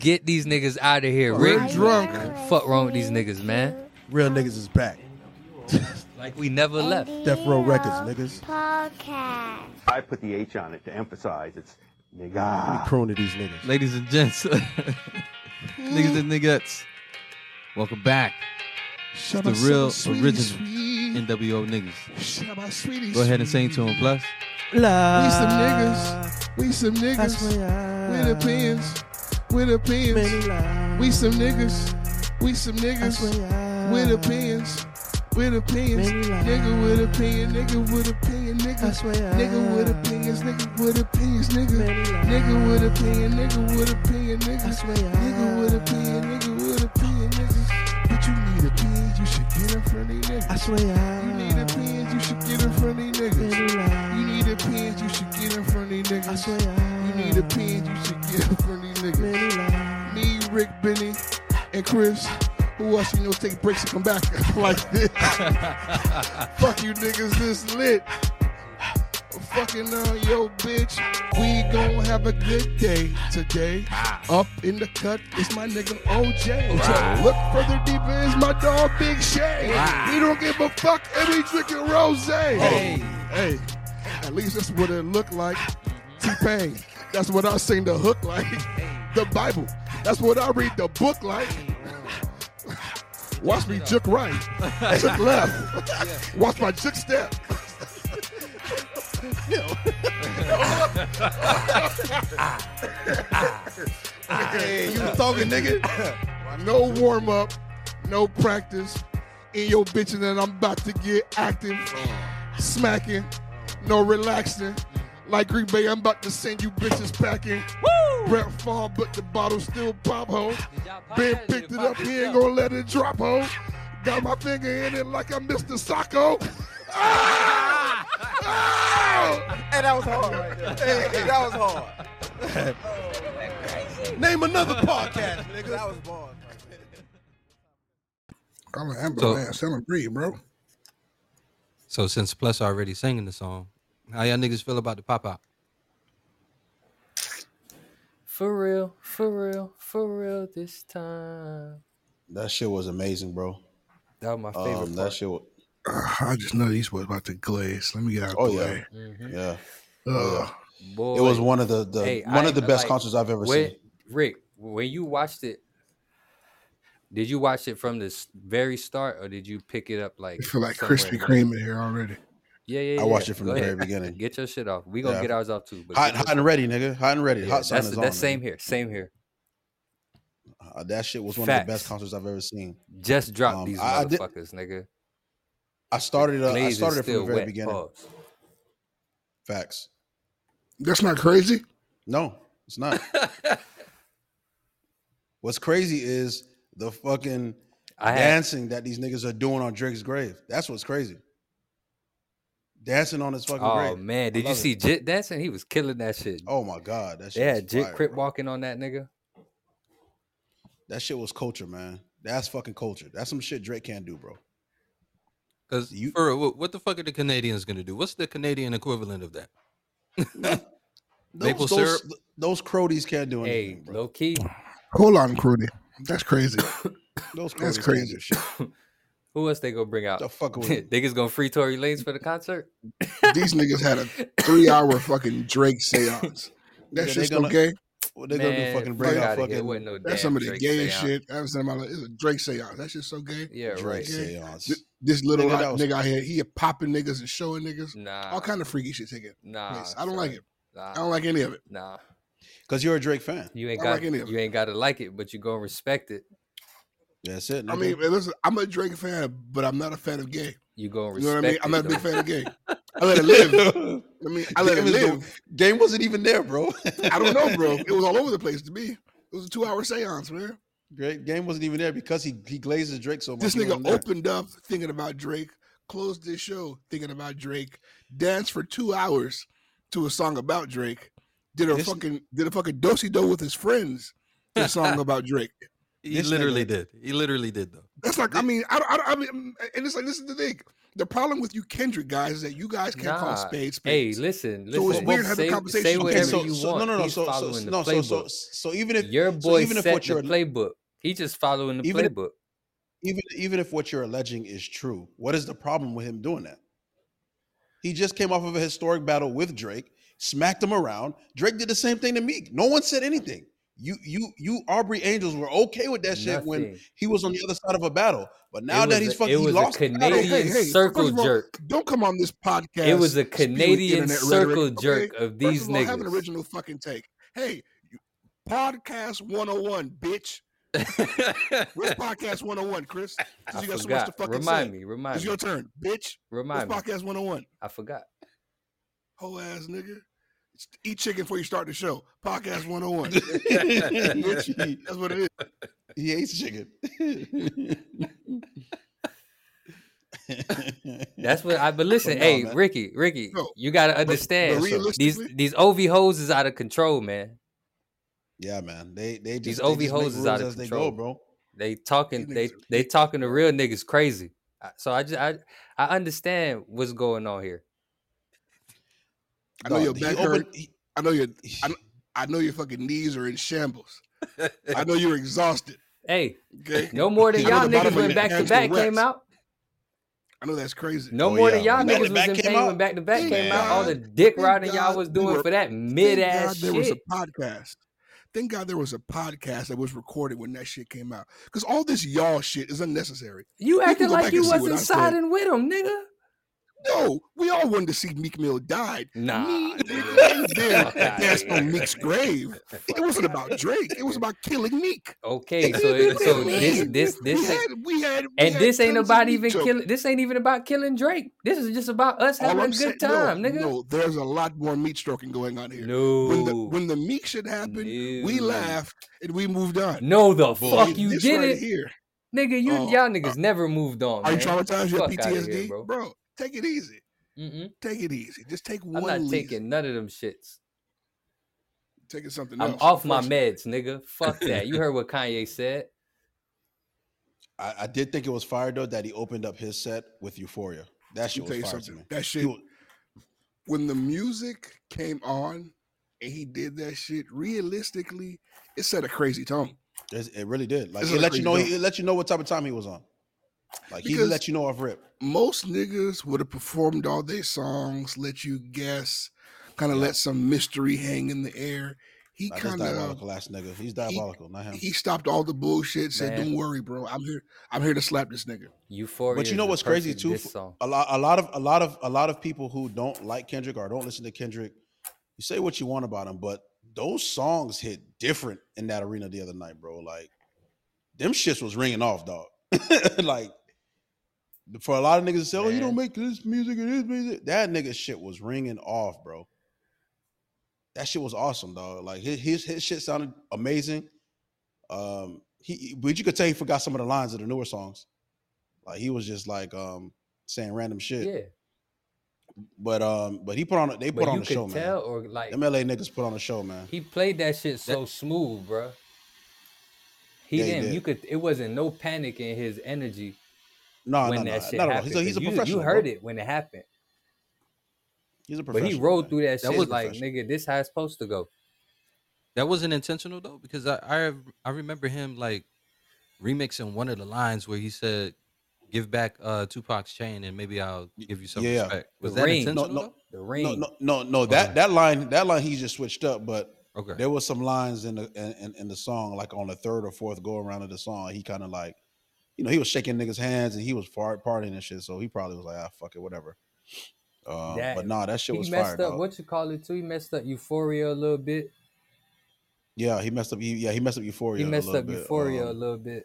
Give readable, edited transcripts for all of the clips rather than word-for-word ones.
Get these niggas out of here. We're Rick, drunk. fuck wrong with these niggas, man. Real niggas is back. Like we never left. Death Row Records, niggas. Podcast. I put the H on it to emphasize it's nigga. We croon to these niggas. Ladies and gents, niggas and niggas, welcome back. It's the real original NWO niggas. Go ahead and sing to him, plus. We some niggas. We some niggas. With opinions. With opinions. We some niggas. We some niggas. With opinions. With opinions. Nigga with opinion. Nigga with opinion. Nigga. Nigga with opinions. Nigga with opinions. Nigga. Nigga with opinion. Nigga with opinion. Nigga. Nigga with opinion. Nigga with opinion. Nigga. But you need opinions. You should get in front of these niggas. I swear. You need opinions. You should get in front of these niggas. You need opinions. You should get in front of these niggas. I swear. You need opinions. You should get in front of these niggas. Me, Rick, Benny, and Chris. Who else you know take breaks and come back like this? Fuck you niggas, this lit. Fucking yo bitch. We gon' have a good day today. Up in the cut, it's my nigga OJ. Look further deeper, it's my dog Big Shay. We don't give a fuck and we drinking rose. Hey, at least that's what it look like. T-Pain, that's what I sing the hook like. The Bible, that's what I read the book like. Watch me juke right, juke left. Watch my juke step. Hey, you talking, nigga? No warm up, no practice. In your bitch, and then I'm about to get active, smacking, no relaxing. Like Green Bay, I'm about to send you bitches packing. Brett Favre, but the bottle still pop, ho. Ben picked it up, he ain't gonna let it drop, ho. Got my finger in it like I'm Mr. Sacco. Ah! Ah! Hey, that was hard right there. Hey, that was hard. Name another podcast, nigga. That was bars. I'm an ambulance. I'm a breed, bro. So since Plus already singing the song, how y'all niggas feel about the pop-out? For real, for real, for real this time. That shit was amazing, bro. That was my favorite That part. shit was, I just know these boys about to glaze. Let me get out of the way. yeah. Boy, It was one of the Hey, one of the best like, concerts I've ever seen. Rick, when you watched it, did you watch it from the very start, or did you pick it up like? I feel like somewhere Krispy in the Kreme in here already. Yeah. I watched it from Go the ahead. very beginning. Get your shit off. We gonna Yeah. get ours off too. But Hot and ready, nigga. Hot and ready. yeah, Hot sign that's is on. that's same nigga. here. Same here. That shit was one of Facts. the best concerts I've ever seen. Just drop these I did- motherfuckers, nigga. I started it Glaze is from the still very wet. beginning. Pause. Facts. That's not crazy. No, it's not. What's crazy is the fucking dancing that these niggas are doing on Drake's grave. That's what's crazy. Dancing on his fucking grave. Oh man, I did you love see it. Jit dancing? He was killing that shit. Oh my god, that shit. They was had Jit fire, Crip bro. walking on that nigga. That shit was culture, man. That's fucking culture. That's some shit Drake can't do, bro. Because what the fuck are the Canadians gonna do? What's the Canadian equivalent of that? Maple syrup? Those crodies can't do Hey, anything, bro. low key. Hold on, Crudy. That's crazy. Those That's crodies crazy. can't do shit. Who else they gonna bring out? The fuck are we? Niggas gonna free Tory Lanez for the concert? These niggas had a 3-hour fucking Drake seance. That Yeah, shit's they so gonna- gay. What they gonna do? Man, Fucking fuck bring out outta here. It fucking wasn't no That's damn some of the Drake gayest seance. shit I've ever seen in my life. It's a Drake seance. That shit's so gay. Yeah, Drake right. seance. This little Nigga, that was- nigga out here, he popping niggas and showing niggas. Nah, All kind of freaky shit taking nah. place. I don't like it. I Nah, don't like any of it. nah. Cause you're a Drake fan. You ain't I don't got like any of you ain't gotta like it, but you gonna respect it. That's it. Nigga. I mean, listen, I'm a Drake fan, but I'm not a fan of gay. You gonna You know respect what I mean? I'm not a it. big though. fan of gay. I let it live. I let it live. Game wasn't even there, bro. I don't know, bro. It was all over the place to me. It was a 2-hour seance, man. Great game wasn't even there because he glazes Drake so much. This he nigga wasn't there. opened up thinking about Drake, closed this show thinking about Drake, danced for 2 hours to a song about Drake, did a fucking do-si-do with his friends to a song about Drake. He literally did. He literally did though. That's like, I mean, I mean, and it's like, this is the thing. The problem with you Kendrick guys is that you guys can't call spades. Hey, listen. So it's weird having a conversation. Say whatever Okay, you want. He's following the playbook. So even if your boy set the playbook, he's just following the playbook. Even if what you're alleging is true, what is the problem with him doing that? He just came off of a historic battle with Drake, smacked him around. Drake did the same thing to Meek. No one said anything. You Aubrey Angels were okay with that shit when he was on the other side of a battle. But now that he's fucking, he lost. It was a Canadian circle jerk. Don't come on this podcast. It was a Canadian circle jerk of these niggas. Have an original fucking take. Hey, podcast 101, bitch. Where's podcast 101, Chris? I forgot. So much to fucking remind me. It's your turn, bitch. Remind me. Podcast 101. I forgot. Whole ass nigga. Eat chicken before you start the show. Podcast 101. That's what it is. He hates chicken. That's what I. But listen, hey, man. Ricky, no, you gotta understand. These OV hoes is out of control, man. Yeah, man. They just these OV hoes is out of control, go, bro. They talking to real niggas crazy. So I understand what's going on here. I know your back hurt. I know your fucking knees are in shambles. I know you're exhausted. Hey, okay? No more than y'all niggas when Back to Back came out. I know that's crazy. No more than y'all niggas was in pain when Back to Back came out. All the dick riding y'all was doing for that mid-ass shit. There was a podcast. Thank God there was a podcast that was recorded when that shit came out. Because all this y'all shit is unnecessary. You acted like you wasn't siding with him, nigga. No, we all wanted to see Meek Mill died. Nah, that's on Meek's grave. It wasn't about Drake. It was about killing Meek. Okay, so this this ain't about even killing. This ain't even about killing Drake. This is just about us having a good time, nigga. No, there's a lot more meat stroking going on here. No, when the Meek shit happened, we laughed and we moved on. No, the fuck you did it here, nigga. Y'all niggas never moved on. Are you traumatized? You have PTSD, here, bro. Take it easy. Take it easy. Just take one. I'm not taking none of them shits. Taking something else. I'm off my meds, nigga. Fuck that. You heard what Kanye said. I did think it was fire though that he opened up his set with Euphoria. That shit was fire to me. That shit. When the music came on and he did that shit, realistically, it set a crazy tone. It really did. Like it let you know. It let you know what type of time he was on. Like he let you know off rip. Most niggas would have performed all their songs, let you guess, kind of let some mystery hang in the air. He kind of diabolical ass nigga. He's diabolical, not him. He stopped all the bullshit. Said, "Don't worry, bro. I'm here to slap this nigga." Euphoria. But you know what's crazy too? A lot of people who don't like Kendrick or don't listen to Kendrick, you say what you want about him, but those songs hit different in that arena the other night, bro. Like them shits was ringing off, dog. Like. For a lot of niggas to say, "Oh, you don't make this music and this music," that nigga shit was ringing off, bro. That shit was awesome, dog. Like his shit sounded amazing. But you could tell he forgot some of the lines of the newer songs. Like he was just like saying random shit. Yeah. But he put on the show, man. Tell, or like them LA niggas put on the show, man. He played that shit so smooth, bro. He didn't. It wasn't no panic in his energy. No, shit happened. He's a professional. You heard it when it happened. He's a professional. But he rolled through that shit like, nigga, this how it's supposed to go. That wasn't intentional though, because I remember him like remixing one of the lines where he said, "Give back Tupac's chain, and maybe I'll give you some respect." Was that intentional? The ring. No. That line he just switched up, but there was some lines in the song, like on the third or fourth go around of the song, he kind of like. You know, he was shaking niggas' hands and he was partying and shit. So he probably was like, fuck it, whatever. But nah, that shit was fire. He messed up, what you call it too? He messed up Euphoria a little bit. Yeah, he messed up Euphoria. He messed up Euphoria a little bit.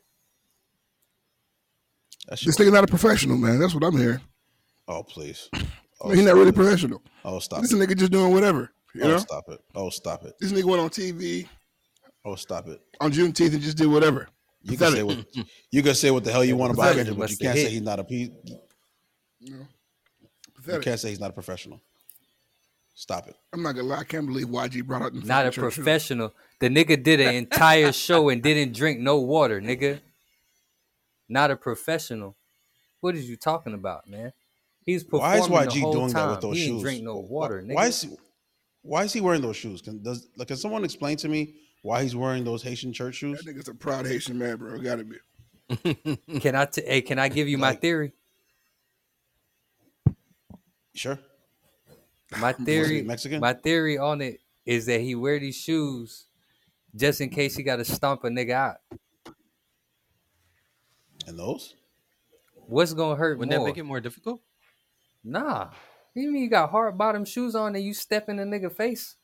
This nigga not a professional, man. That's what I'm hearing. Oh, please. He's not really professional. Oh, stop this nigga just doing whatever. You know? Stop it. Oh, stop it. This nigga went on TV. Oh, stop it. On Juneteenth and just did whatever. You can say what the hell you want about Kendrick, but you can't say he's not a No. You can't say he's not a professional. Stop it. I'm not gonna lie. I can't believe YG brought out not a professional. The nigga did an entire show and didn't drink no water, nigga. Not a professional. What is you talking about, man? He's performing why is the YG whole doing time. that with those he shoes? Ain't drink no water, nigga. Why is he wearing those shoes? Can someone explain to me why he's wearing those Haitian church shoes? That nigga's a proud Haitian man, bro. Gotta be. Can I give you my theory? Sure. My theory, Mexican? My theory on it is that he wear these shoes just in case he got to stomp a nigga out. And those? What's gonna hurt Wouldn't more? that make it more difficult? Nah. You mean you got hard bottom shoes on and you step in a nigga face?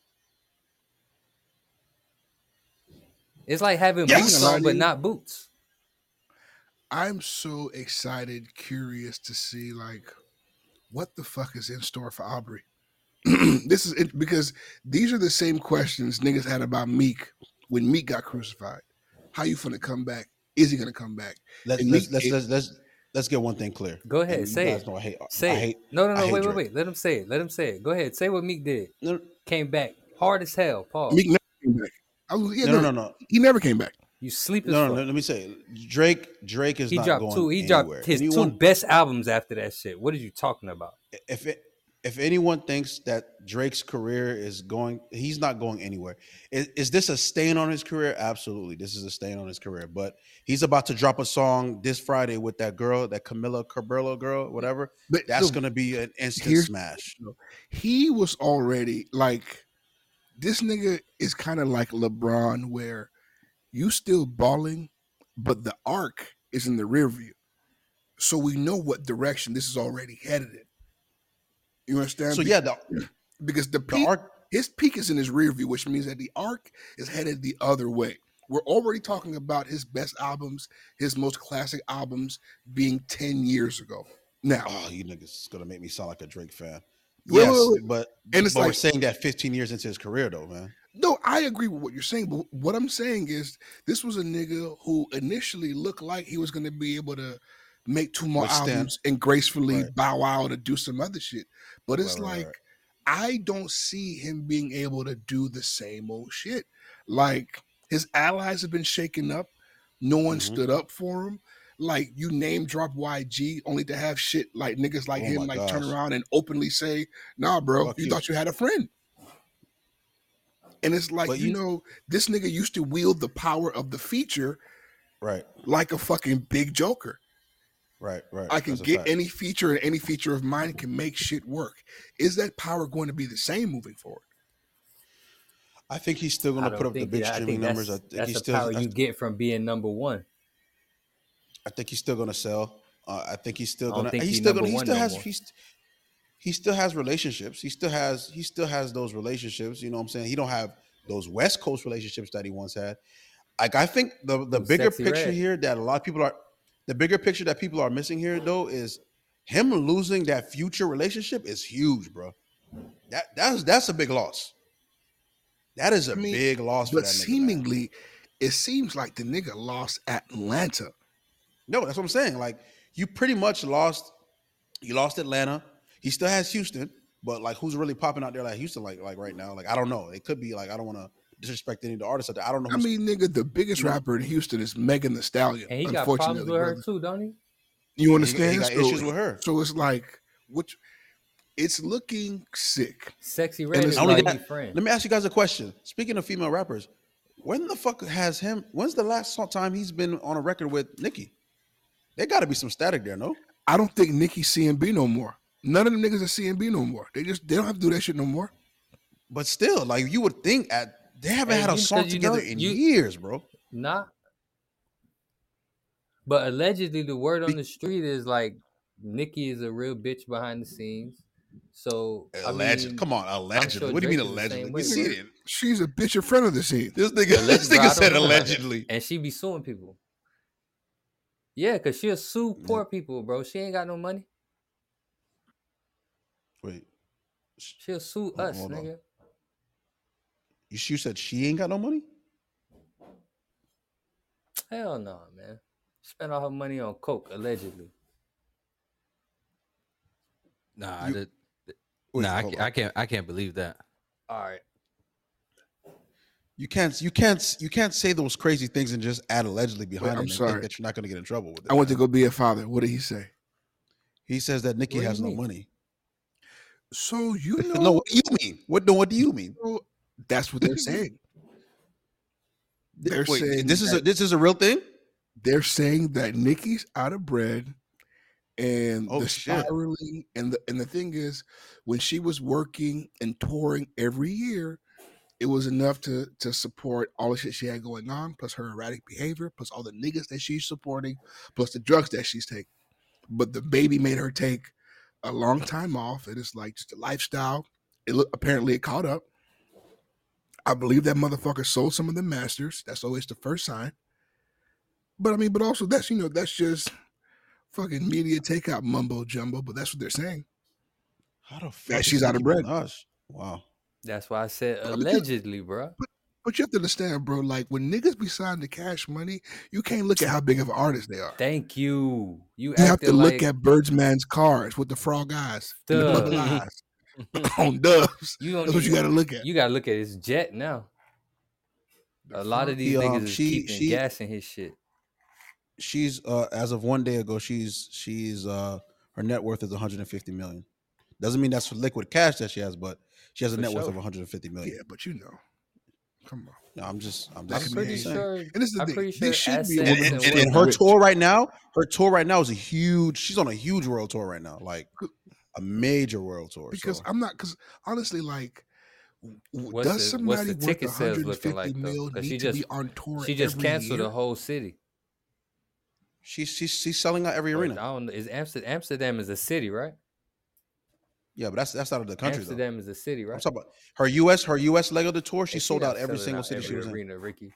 It's like having boots on but not boots. I'm so excited, curious to see like what the fuck is in store for Aubrey. This is it, because these are the same questions niggas had about Meek when Meek got crucified. How you finna come back? Is he gonna come back? Let's get one thing clear. Go ahead, say it. Wait. Let him say it. Go ahead, say what Meek did. No, came back hard as hell. Pause. Meek never came back. No. He never came back. You sleep as fuck. No, let me say, Drake is not going anywhere. He dropped his two best albums after that shit. What are you talking about? If anyone thinks that Drake's career is going, he's not going anywhere. Is this a stain on his career? Absolutely, this is a stain on his career. But he's about to drop a song this Friday with that girl, that Camila Cabello girl, whatever. But that's going to be an instant smash. He was already like, this nigga is kind of like LeBron, where you still balling, but the arc is in the rear view. So we know what direction this is already headed in. You understand? So because the arc, his peak is in his rear view, which means that the arc is headed the other way. We're already talking about his best albums, his most classic albums being 10 years ago. Now, you niggas is gonna make me sound like a Drake fan. Well, yes, but it's we're saying that 15 years into his career, though, man. No, I agree with what you're saying, but what I'm saying is this was a nigga who initially looked like he was going to be able to make two more albums and gracefully bow out or do some other shit. But it's I don't see him being able to do the same old shit. Like, his allies have been shaken up. No one stood up for him. Like, you name drop YG only to have shit like niggas like him turn around and openly say, nah, bro, you thought you had a friend. And it's like, but you know, this nigga used to wield the power of the feature like a fucking big joker. Right. I can get any feature, and any feature of mine can make shit work. Is that power going to be the same moving forward? I think he's still going to put up the big streaming numbers. That's the power you get from being number one. I think he's still going to sell. I think he's still going to. He still has relationships. He still has those relationships. You know what I'm saying? He don't have those West Coast relationships that he once had. Like, I think the bigger picture here that a lot of people are, the bigger picture that people are missing here though is him losing that Future relationship is huge, bro. That's a big loss. That is a big loss for that nigga. But seemingly, it seems like the nigga lost Atlanta. No, that's what I'm saying. Like, you pretty much lost. You lost Atlanta. He still has Houston, but like, who's really popping out there like Houston like right now? Like, I don't know. It could be like, I don't want to disrespect any of the artists out there. I don't know. I mean, nigga, the biggest rapper in Houston is Megan Thee Stallion. And he got problems with her too, don't he? You understand? He got issues with her. So it's like, it's looking sick. Sexy Red is like friend. Let me ask you guys a question. Speaking of female rappers, when's the last time he's been on a record with Nicki? There got to be some static there, no? I don't think Nicki's CMB no more. None of them niggas are CMB no more. They don't have to do that shit no more. But still, like, you would think they haven't had a song together in years, bro. Nah. But allegedly, the word on the street is like Nicki is a real bitch behind the scenes. So allegedly, come on, allegedly. Sure what do you mean allegedly? We see it. She's a bitch in front of the scene. This nigga said allegedly, and she be suing people. Yeah, cause she'll sue poor people, bro. She ain't got no money. Wait, she'll sue us, nigga. You said she ain't got no money? Hell no, man. Spent all her money on coke, allegedly. Nah, I can't believe that. All right. You can't say those crazy things and just add allegedly behind it. I'm sorry. Think that you're not going to get in trouble with it. I went to go be a father. What did he say? He says that Nicki has no money. So you know, no. What do you mean? What do you mean? That's what they're saying. They're saying this is a real thing. They're saying that Nicki's out of bread, and the spiraling, and the thing is, when she was working and touring every year, it was enough to support all the shit she had going on, plus her erratic behavior, plus all the niggas that she's supporting, plus the drugs that she's taking. But the baby made her take a long time off. It is like just a lifestyle. Apparently it caught up. I believe that motherfucker sold some of the masters. That's always the first sign. But I mean, but also that's just fucking media takeout mumbo jumbo. But that's what they're saying. How the fuck that she's out of bread? Wow. That's why I said allegedly, bro. But you have to understand, bro. Like when niggas be signed to Cash Money, you can't look at how big of an artist they are. Thank you. You have to look at Birdsman's cars with the frog eyes, and the bubble eyes on Dubs. That's what you got to look at. You got to look at his jet now. A lot of these niggas is keeping gas in his shit. She's as of 1 day ago, she's her net worth is 150 million. Doesn't mean that's for liquid cash that she has, but she has a net worth of 150 million. Yeah, but you know. Come on. No, I'm pretty sure. And this is the thing. They should be. And her tour right now is a huge. She's on a huge world tour right now, like a major world tour. Because honestly, like, does somebody worth 150 million need to be on tour? She just canceled the whole city. She's selling out every arena. I don't know. Is Amsterdam is a city, right? Yeah, but that's out of the country. Amsterdam is a city, right? I'm talking about her US leg of the tour. She sold out every single city she was in. Arena, Ricky.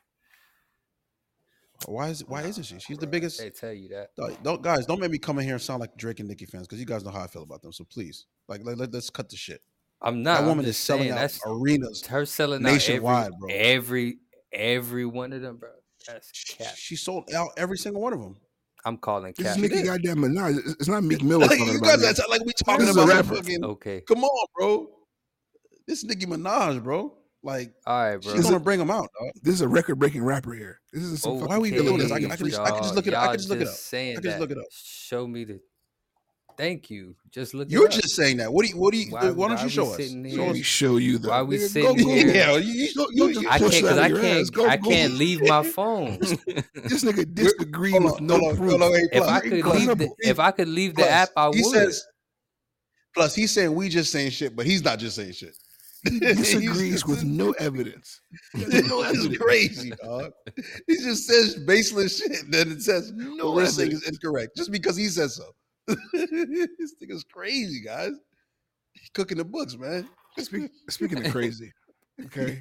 Why isn't she? She's the biggest. They tell you that. Don't make me come in here and sound like Drake and Nicki fans, because you guys know how I feel about them. So please, let's cut the shit. I'm not. That woman is selling out arenas. Her selling nationwide, out bro. Every one of them, bro. That's cap. She sold out every single one of them. I'm calling cap. This Nicki goddamn Minaj. It's not Meek Miller. You guys act like we talking about a fucking. Okay. Come on, bro. This Nicki Minaj, bro. Like, all right, bro. She's gonna bring him out. Dog. This is a record-breaking rapper here. This is some. Why are we doing this? I can just look it up. I can just look it up. Show me the. Thank you. Just look. You're just saying that. What do you? Why don't you show us? Let me show you the. Why we sitting here? Yeah, I can't leave my phone. This nigga disagrees with no proof. If I could leave the app, I would. Plus, he's saying we just saying shit, but he's not just saying shit. He disagrees with no evidence. No evidence. It's crazy, dog. He just says baseless shit, then it says no we're saying is incorrect just because he says so. This thing is crazy, guys. He's cooking the books, man. Speaking of crazy, okay.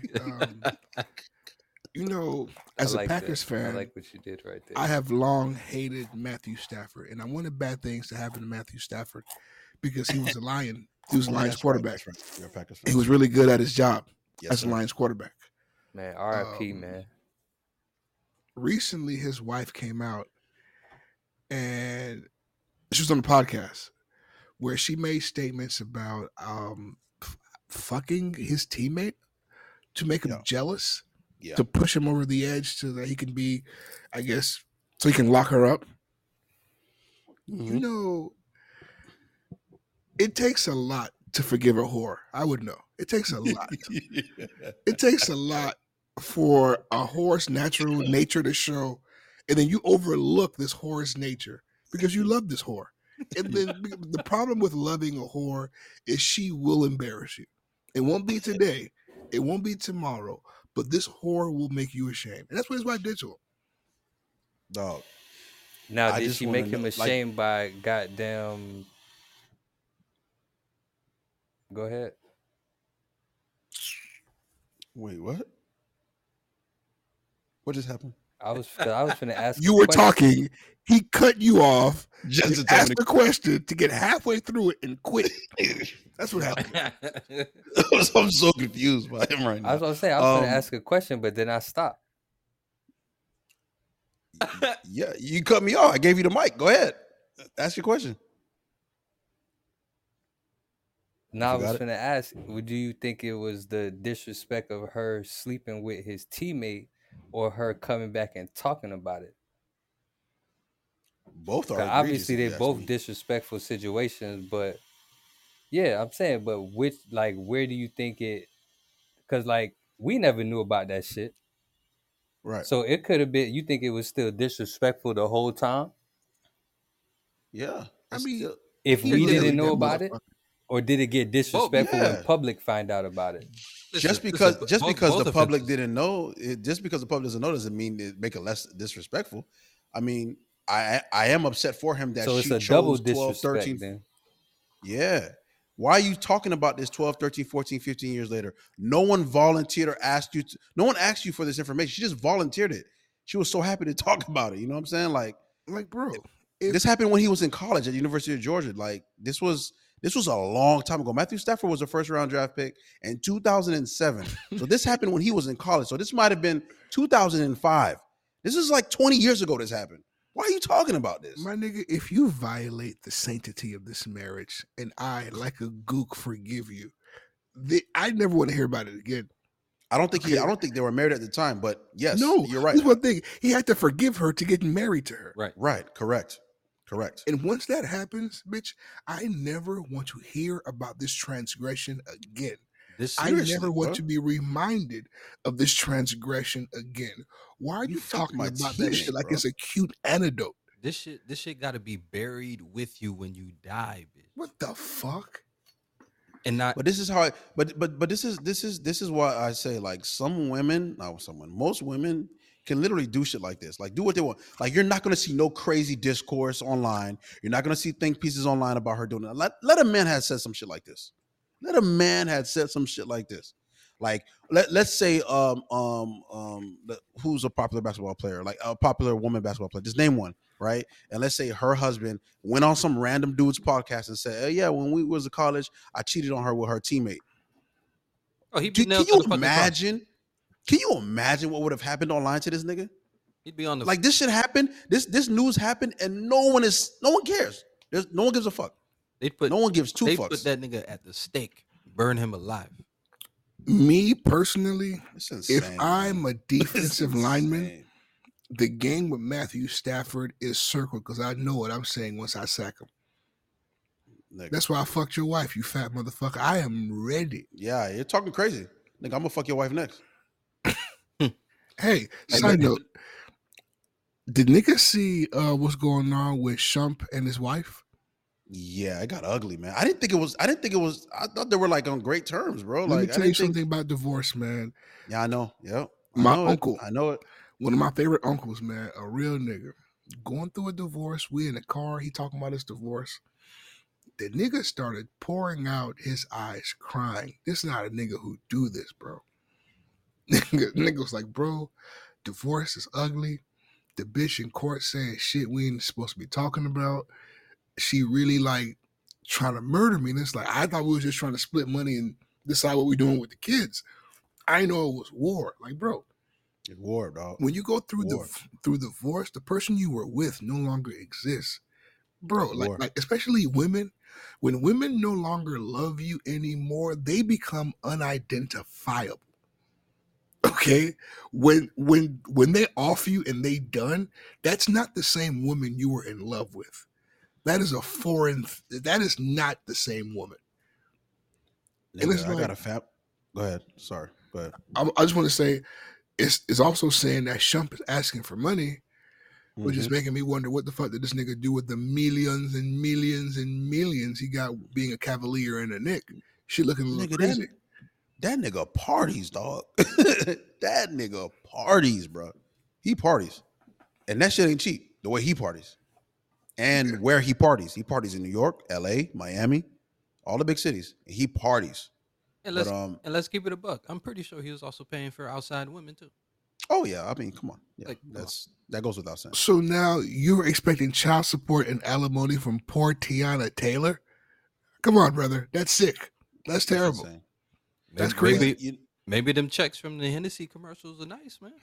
As a Packers fan, I like what you did right there. I have long hated Matthew Stafford, and I wanted bad things to happen to Matthew Stafford because he was a Lion. He was a Lions quarterback. Right. You're a Packers fan. He was really good at his job as a Lions quarterback. Man, R.I.P. Man. Recently, his wife came out, and she was on the podcast where she made statements about fucking his teammate to make him jealous, to push him over the edge so that he can be, I guess, so he can lock her up. Mm-hmm. It takes a lot to forgive a whore. I would know. It takes a lot. It takes a lot for a whore's natural nature to show, and then you overlook this whore's nature because you love this whore. And then the problem with loving a whore is she will embarrass you. It won't be today. It won't be tomorrow. But this whore will make you ashamed. And that's what his wife did to him. Dog. Now, did she make him ashamed by goddamn... Go ahead. Wait, what? What just happened? I was finna ask. You were talking. He cut you off. Just to ask the question to get halfway through it and quit. That's what happened. I'm so confused by him right now. I was gonna say I was gonna ask a question, but then I stopped. Yeah, you cut me off. I gave you the mic. Go ahead. Ask your question. Now I was going to ask, do you think it was the disrespect of her sleeping with his teammate or her coming back and talking about it? both are obviously they're both disrespectful situations, but yeah, I'm saying, but which, like, where do you think it? Because like we never knew about that shit, right? So it could have been. You think it was still disrespectful the whole time? Yeah, I mean, if we didn't know about it, or did it get disrespectful when public find out about it? Just because the public didn't know, just because the public doesn't know doesn't mean it make it less disrespectful. I mean, I am upset for him that so she it's a double chose 12, 13. Then. Yeah. Why are you talking about this 12, 13, 14, 15 years later? No one volunteered or asked you to, no one asked you for this information. She just volunteered it. She was so happy to talk about it. You know what I'm saying? Like bro, this happened when he was in college at the University of Georgia. Like this was a long time ago. Matthew Stafford was a first round draft pick in 2007. So this happened when he was in college. So this might have been 2005. This is like 20 years ago this happened. Why are you talking about this? My nigga, if you violate the sanctity of this marriage and I, like a gook, forgive you, I never want to hear about it again. I don't think they were married at the time, but yes, no, you're right. This one thing. He had to forgive her to get married to her. Right. Correct. And once that happens, bitch, I never want to hear about this transgression again. I never want to be reminded of this transgression again. Why are you talking about that shit like it's a cute anecdote? This shit got to be buried with you when you die, bitch. What the fuck? And not. But this is how. But this is why I say like most women can literally do shit like this. Like do what they want. Like you're not gonna see no crazy discourse online. You're not gonna see think pieces online about her doing that. Let a man have said some shit like this. Let a man had said some shit like this. Like let's say who's a popular basketball player, like a popular woman basketball player. Just name one, right? And let's say her husband went on some random dude's podcast and said, yeah, when we was in college, I cheated on her with her teammate. Oh, can you imagine? Can you imagine what would have happened online to this nigga? He'd be on the like this shit happened. This news happened, and no one cares. No one gives a fuck. No one gives two fucks. They put that nigga at the stake, burn him alive. Me personally, if I'm a defensive lineman, the game with Matthew Stafford is circled because I know what I'm saying once I sack him. Nigga. That's why I fucked your wife, you fat motherfucker. I am ready. Yeah, you're talking crazy. Nigga, I'm gonna fuck your wife next. Hey, side note. Did niggas see what's going on with Shump and his wife? Yeah, it got ugly, man. I didn't think it was. I thought they were like on great terms, bro. Let me tell you something about divorce, man. Yeah, I know. Yeah, my uncle. I know it. One of my favorite uncles, man, a real nigga, going through a divorce. We in the car. He talking about his divorce. The nigga started pouring out his eyes, crying. This is not a nigga who do this, bro. Nigga was like, bro, divorce is ugly. The bitch in court saying shit we ain't supposed to be talking about. She really like trying to murder me. And it's like, I thought we was just trying to split money and decide what we doing with the kids. I know it was war. Like, bro. It's war, dog. When you go through divorce, the person you were with no longer exists. Bro, like especially women, when women no longer love you anymore, they become unidentifiable. Okay, when they off you and they done, that's not the same woman you were in love with. That is that is not the same woman. And it's I got a fap. Go ahead. Sorry. Go ahead. I just want to say, it's also saying that Shump is asking for money, which is making me wonder what the fuck did this nigga do with the millions and millions and millions he got being a Cavalier and a Knick. Shit looking a little crazy. That nigga parties, dog. That nigga parties, bro. He parties. And that shit ain't cheap, the way he parties. And where he parties. He parties in New York, LA, Miami, all the big cities. He parties. And let's keep it a buck. I'm pretty sure he was also paying for outside women too. Oh yeah, I mean, come on. Yeah, that goes without saying. So now you're expecting child support and alimony from poor Tiana Taylor? Come on, brother. That's sick. That's terrible. That's crazy. Maybe them checks from the Hennessy commercials are nice, man.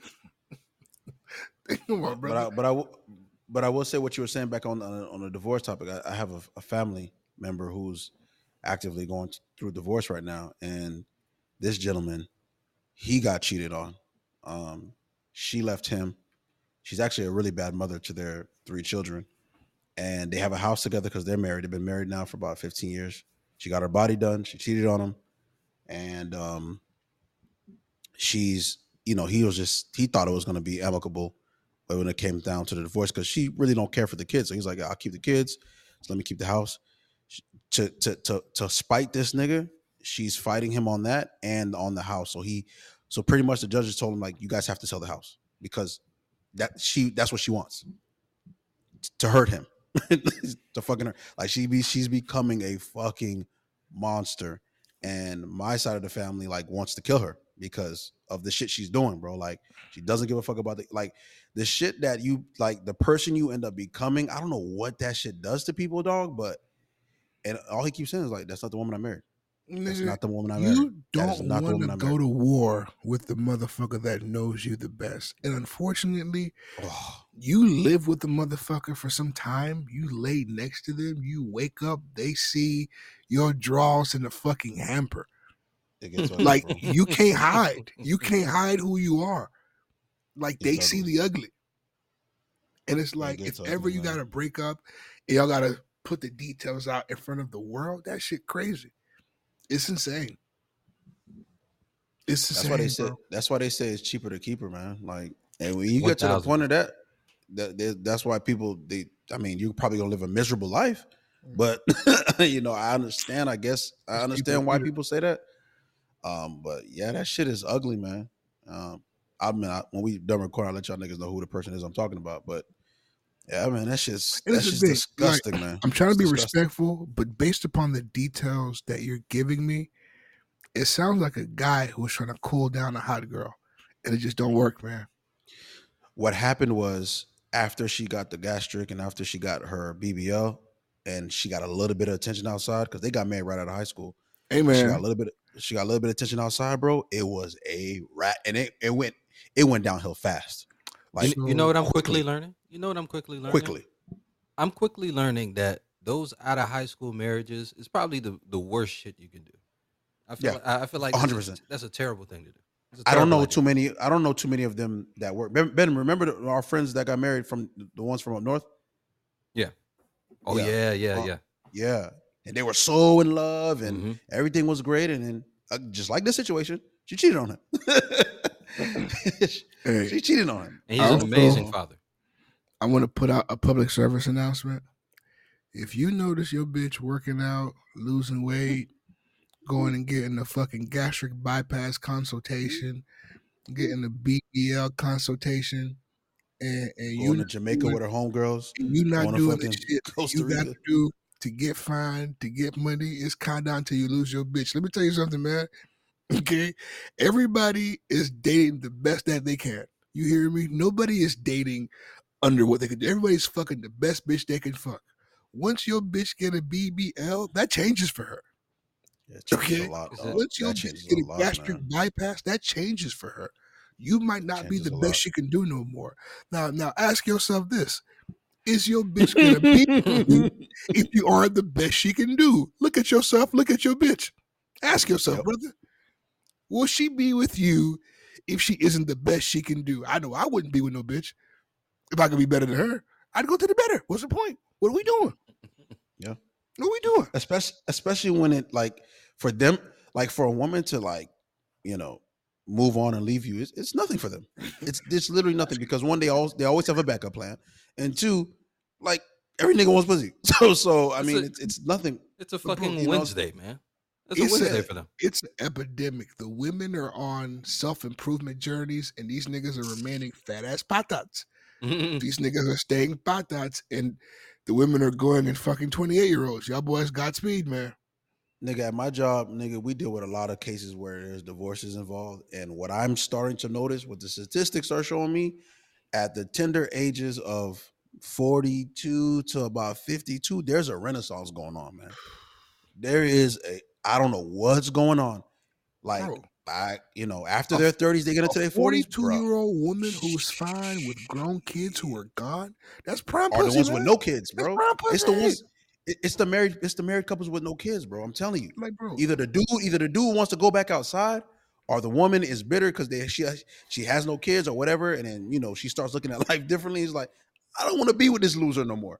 Come on, brother. But I will say what you were saying back on the divorce topic. I have a family member who's actively going through divorce right now, and this gentleman, he got cheated on. She left him. She's actually a really bad mother to their 3 children. and they have a house together because they're married. They've been married now for about 15 years. She got her body done. She cheated on him, and she's, he thought it was going to be amicable, but when it came down to the divorce, because she really don't care for the kids, so he's like, I'll keep the kids, so let me keep the house. To spite this nigga, she's fighting him on that and on the house. So pretty much the judges told him, like, you guys have to sell the house because that's what she wants, to hurt him, to fucking her. Like, she's becoming a fucking monster, and my side of the family like wants to kill her because of the shit she's doing, bro. Like, she doesn't give a fuck about the shit that you, like, the person you end up becoming. I don't know what that shit does to people, dog, but and all he keeps saying is like, that's not the woman I married. That's not the woman I married. You don't want to go to war with the motherfucker that knows you the best. And unfortunately, you live with the motherfucker for some time. You lay next to them. You wake up, they see your drawers in the fucking hamper. Like, you can't hide. You can't hide who you are. Like, they see the ugly. And it's like, if ever you got to break up, y'all got to put the details out in front of the world, that shit crazy. It's insane. It's insane. That's why they say it's cheaper to keep her, man. Like, and when you get to the point of that's why people, you're probably gonna live a miserable life. But I understand. I guess I understand why people say that. But yeah, that shit is ugly, man. When we done recording, I'll let y'all niggas know who the person is I'm talking about. But yeah, man, that's just disgusting, man. I'm trying to be respectful, but based upon the details that you're giving me, it sounds like a guy who was trying to cool down a hot girl, and it just don't work, man. What happened was, after she got the gastric and after she got her BBL, and she got a little bit of attention outside because they got married right out of high school. Hey, man, she got a little bit of attention outside, bro. It was a rat, and it went downhill fast. Like, you know what I'm quickly learning? Quickly. I'm quickly learning that those out of high school marriages is probably the worst shit you can do. I feel like 100%. That's a terrible thing to do. I don't know too many of them that work. Ben, remember our friends that got married from the ones from up north? Yeah. Oh yeah. Yeah. And they were so in love, and everything was great, and then just like this situation, she cheated on him. She cheated on him. And he's an amazing father. I want to put out a public service announcement. If you notice your bitch working out, losing weight, going and getting a fucking gastric bypass consultation, getting a BBL consultation, and going to Jamaica with her homegirls, you not doing the shit you got to do to get fine, to get money, it's kind down till you lose your bitch. Let me tell you something, man. Okay? Everybody is dating the best that they can. You hear me? Nobody is dating under what they can do. Everybody's fucking the best bitch they can fuck. Once your bitch get a BBL, that changes for her. Okay? Once your bitch get a gastric bypass, that changes for her. You might not be the best she can do no more. Now ask yourself this. Is your bitch gonna be with you if you are the best she can do? Look at yourself, look at your bitch. Ask yourself, brother. Will she be with you if she isn't the best she can do? I know I wouldn't be with no bitch. If I could be better than her, I'd go to the better. What's the point? What are we doing? Yeah. What are we doing? Especially when it, like, for them, like, for a woman to, like, move on and leave you, it's nothing for them. It's literally nothing, because one, they always have a backup plan, and two, like, every nigga wants pussy. So I mean, it's nothing. It's a fucking Wednesday, man. It's a Wednesday for them. It's an epidemic. The women are on self-improvement journeys, and these niggas are remaining fat-ass patats. These niggas are staying patats, and the women are going and fucking 28-year-olds. Y'all boys Godspeed, man. Nigga, at my job, we deal with a lot of cases where there's divorces involved. And what I'm starting to notice, what the statistics are showing me, at the tender ages of 42 to about 52, there's a renaissance going on, man. There is I don't know what's going on. Like, after their 30s, they get into their 40s. 42-year-old woman who's fine with grown kids who are gone. That's prime pussy, the ones man. with no kids, bro. It's the ones. It's the married couples with no kids, bro. I'm telling you. Like, bro, either the dude wants to go back outside, or the woman is bitter because she has no kids or whatever, and then she starts looking at life differently. It's like, I don't want to be with this loser no more.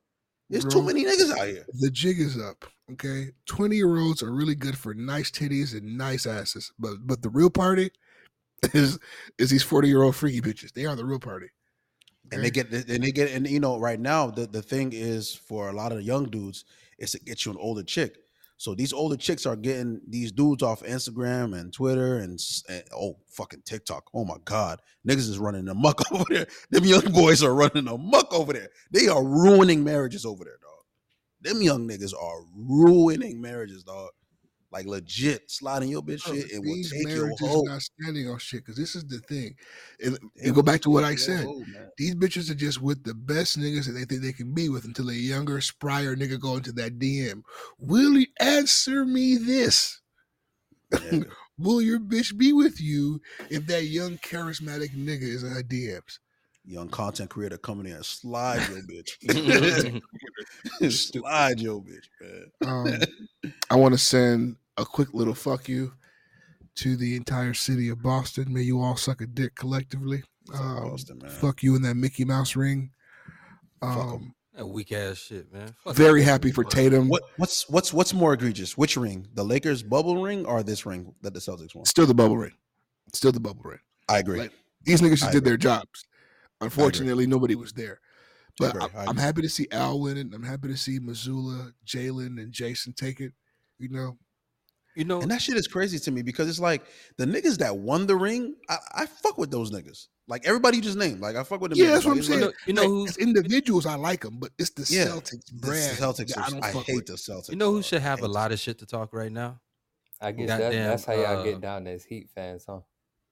There's Bro, too many niggas out here. the jig is up. Okay, 20-year-olds are really good for nice titties and nice asses, but the real party is these 40-year-old freaky bitches. They are the real party. Okay? And you know, right now the thing is for a lot of the young dudes is to get you an older chick. So these older chicks are getting these dudes off Instagram and Twitter and oh fucking TikTok. Oh my God, niggas is running amok over there. Them young boys are running amok over there. They are ruining marriages over there, dog. Them young niggas are ruining marriages, dog. Like legit sliding your bitch shit and will These take your marriages hoe. not standing on shit because this is the thing. And go back to what I said. These bitches are just with the best niggas that they think they can be with until a younger, sprier nigga go into that DM. Will you answer me this? Yeah. Will your bitch be with you if that young, charismatic nigga is in her DMs? Young content creator coming in and slide your bitch. Slide your bitch, man. I want to send a quick little fuck you to the entire city of Boston. May you all suck a dick collectively. Boston, man. Fuck you in that Mickey Mouse ring. Fuck 'em. That weak ass shit, man. Fuck Very that. happy for Tatum. What's more egregious? Which ring? The Lakers bubble ring or this ring that the Celtics won? Still the bubble ring. Still the bubble ring. I agree. Like, these niggas just I did agree. their jobs. Unfortunately, nobody was there. But I agree. I'm happy to see Al win it. I'm happy to see Missoula, Jalen, and Jason take it. You know, And that shit is crazy to me because it's like the niggas that won the ring, I fuck with those niggas. Like everybody you just named. Like I fuck with them. yeah, niggas. that's what Like, I'm it's saying. like, You know who? As individuals, I like them, but it's the Yeah, Celtics the brand. Celtics. that I don't I fuck hate with. the Celtics. You know who should I have a hate lot of shit to talk right now? I guess Goddamn, that's how y'all get down as Heat fans, huh?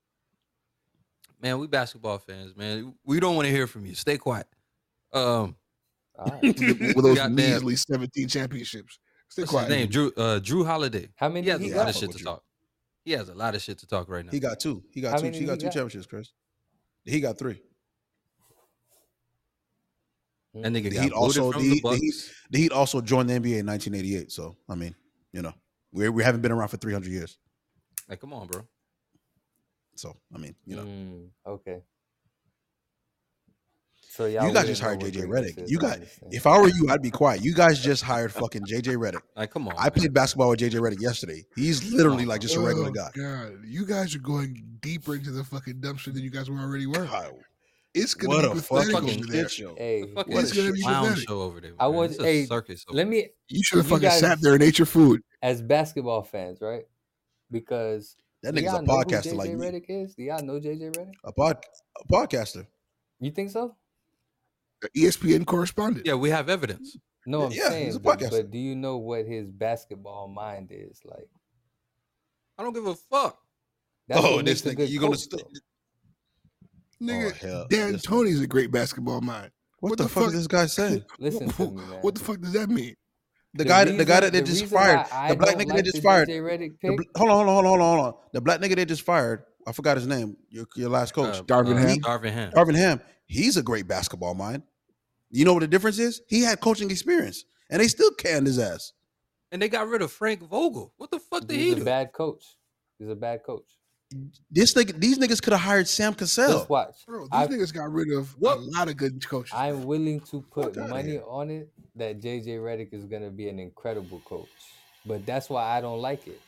Man, we basketball fans, man. We don't want to hear from you. Stay quiet. All right. With those Goddamn. measly 17 championships. Stay What's quiet. his name? Drew Holiday. How many He has he a lot got? of shit to talk. He has a lot of shit to talk right now. He got two. He got How two. many He got he two got? championships, Chris. He got three. That nigga The got Heat booted also from the Bucks. the Heat also joined the NBA in 1988. So I mean, you know, we haven't been around for 300 years. Like, come on, bro. So I mean, you know, Okay. So y'all you guys wouldn't just know hired what JJ Grievous Redick. is, You I got. understand. If I were you, I'd be quiet. You guys just hired fucking JJ Redick. Like, come on. I man. played basketball with JJ Redick yesterday. He's literally on, like just a regular Oh, guy. God. You guys are going deeper into the fucking dumpster than you guys already were. God, It's going what to a be pathetic fucking over there. shit show. Hey, The fucking It's gonna be clown pathetic. show over there. I man. want It's a hey, circus. Over let there. me You should have You fucking guys- sat there and ate your food. as basketball fans, right? Because That do nigga's a y'all know who podcaster JJ like me. Redick is? Do y'all know JJ Redick? A podcaster. You think so? ESPN correspondent. Yeah, we have evidence. No, I'm Yeah, saying, he's a but podcaster. do you know what his basketball mind is like? I don't give a fuck. That's Oh, what this makes a nigga, good you gonna coach, though. Nigga, Oh, hell, Dan this Tony's a great basketball mind. What the fuck is this guy saying? Listen to me, man. What the fuck does that mean? The guy that they the just reason fired. why I The black don't nigga like they just the fired. JJ Redick The pick. hold on. The black nigga they just fired. I forgot his name. Your last coach, Darvin Ham? Darvin Ham. Darvin Ham. He's a great basketball mind. You know what the difference is? He had coaching experience, and they still canned his ass. And they got rid of Frank Vogel. What the fuck did he He's do? a bad coach. He's a bad coach. These niggas could have hired Sam Cassell. Just watch. Bro, these I- niggas got rid of What? a lot of good coaches. I'm willing to put Fuck outta money here. on it that JJ Redick is going to be an incredible coach. But that's why I don't like it.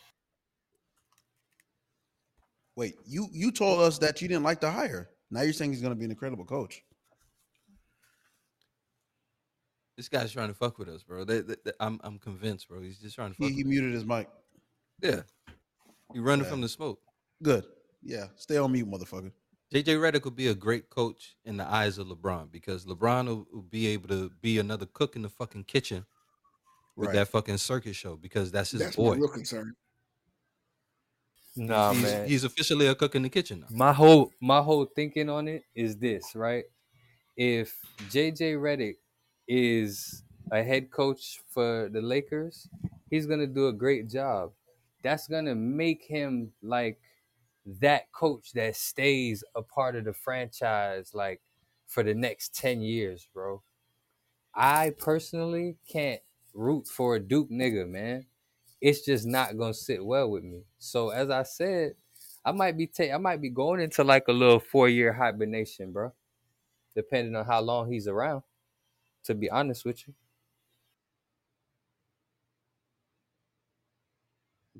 Wait, you told us that you didn't like the hire. Now you're saying he's going to be an incredible coach. This guy's trying to fuck with us, bro. I'm convinced, bro. He's just trying to fuck. He with muted his mic. Yeah. You running Yeah. from the smoke. Good. Yeah, stay on mute, motherfucker. JJ Redick would be a great coach in the eyes of LeBron because LeBron will be able to be another cook in the fucking kitchen with Right. that fucking circus show because that's his That's boy. my real concern. Nah, man. He's officially a cook in the kitchen now. My whole thinking on it is this, right? If JJ Redick is a head coach for the Lakers, he's gonna do a great job. That's gonna make him like that coach that stays a part of the franchise like for the next 10 years, bro. I personally can't root for a Duke nigga, man. It's just not gonna sit well with me. So as I said, I might be going into like a little 4-year hibernation, bro. Depending on how long he's around. To be honest with you,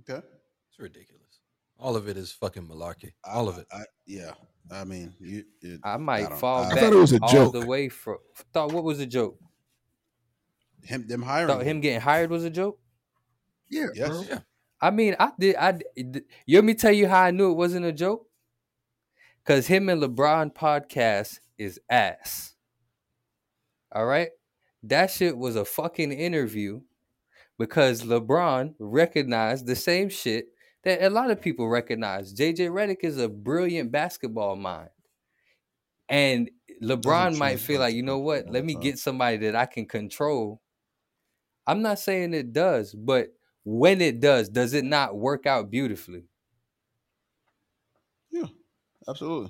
Okay. It's ridiculous. All of it is fucking malarkey. All of it. Yeah. I mean, I might don't- fall I back thought it was a all joke. the way from. Thought what was a joke? them hiring Thought him getting hired was a joke. Yeah, Yes. bro. Yeah. I mean, you let me tell you how I knew it wasn't a joke. Cause him and LeBron podcast is ass. All right, that shit was a fucking interview. Because LeBron recognized the same shit that a lot of people recognize. JJ Redick is a brilliant basketball mind. And LeBron might feel like, you know what? Let me get somebody that I can control. I'm not saying it does, but when it does it not work out beautifully? Yeah, absolutely.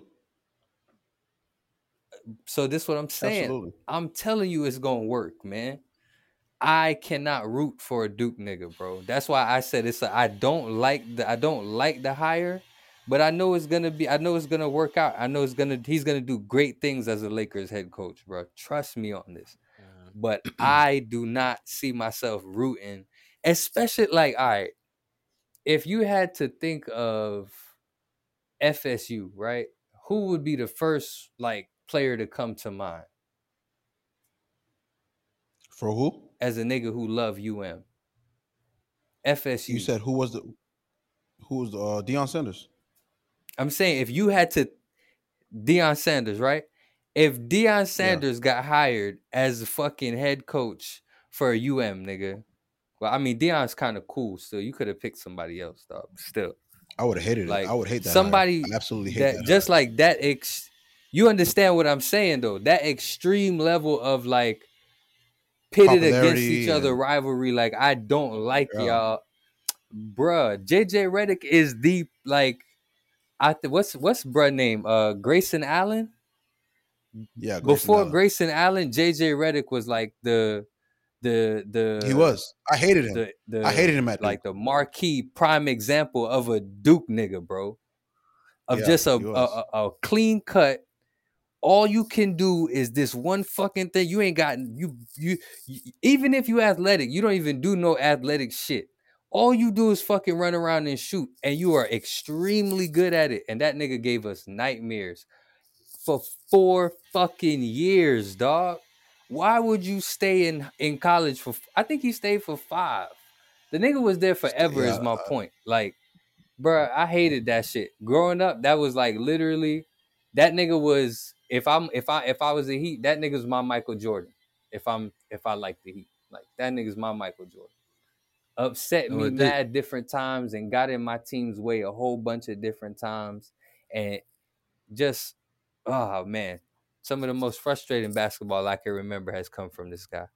So this is what I'm saying. Absolutely. I'm telling you it's going to work, man. I cannot root for a Duke nigga, bro. That's why I said I don't like the hire, but I know it's gonna work out. I know he's gonna do great things as a Lakers head coach, bro. Trust me on this. But I do not see myself rooting, especially like, all right, if you had to think of FSU, right? Who would be the first like player to come to mind? For who? As a nigga who love UM. FSU. You said who was Deion Sanders? I'm saying if you had to Deion Sanders, right? If Deion Sanders got hired as the fucking head coach for UM, nigga. Well, I mean, Deion's kind of cool still. You could have picked somebody else, dog. Still. I would have hated like, it. I would hate that. Somebody I absolutely hate that. Just hire. Like that you understand what I'm saying though? That extreme level of like pitted against each other rivalry, like I don't like y'all. Bruh, JJ Redick is the like what's bruh name? Grayson Allen? Yeah, before Allen. Grayson Allen, JJ Redick was like the he was. I hated him. I hated him at like Duke. The marquee prime example of a Duke nigga, bro. Of just a clean cut. All you can do is this one fucking thing. You ain't got you even if you athletic, you don't even do no athletic shit. All you do is fucking run around and shoot, and you are extremely good at it. And that nigga gave us nightmares for 4 fucking years, dog. Why would you stay in college for? I think he stayed for 5. The nigga was there forever. Is my point. Like, bro, I hated that shit. Growing up, that was like literally, that nigga was. If I was the Heat, that nigga's my Michael Jordan. If I like the Heat, like that nigga's my Michael Jordan. Upset me mad different times and got in my team's way a whole bunch of different times, and just, oh man, some of the most frustrating basketball I can remember has come from this guy.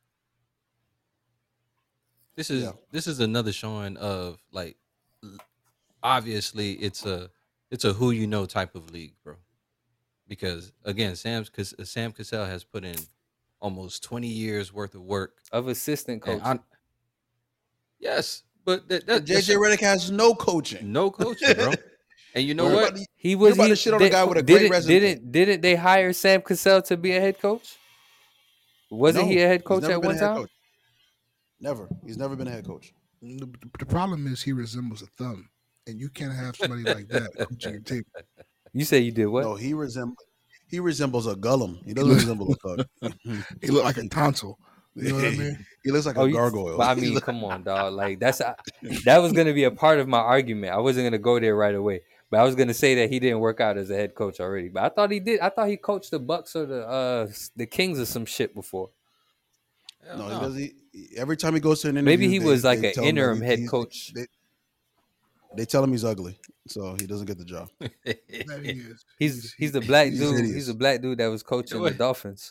This is another showing of like, obviously it's a who you know type of league, bro. Because again, Sam Cassell has put in almost 20 years worth of work of assistant coaching. Yes, but JJ Redick has no coaching, bro. And you know what? He about to shit on a guy with a great resume. Didn't they hire Sam Cassell to be a head coach? Wasn't he a head coach at one time? Never. He's never been a head coach. The problem is he resembles a thumb, and you can't have somebody like that coaching your team. You say you did what? No, he resembles a Gollum. He doesn't resemble a thug. He looked like a tonsil. You know what I mean? He looks like a gargoyle. I mean, come on, dog. Like that was gonna be a part of my argument. I wasn't gonna go there right away, but I was gonna say that he didn't work out as a head coach already. But I thought he did. I thought he coached the Bucks or the Kings or some shit before. No, he does. Every time he goes to an interview, maybe he was like an interim head coach. They tell him he's ugly, so he doesn't get the job. He's a black dude. He's a black dude that was coaching the Dolphins.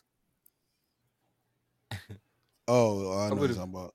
Oh, I know what he's talking about.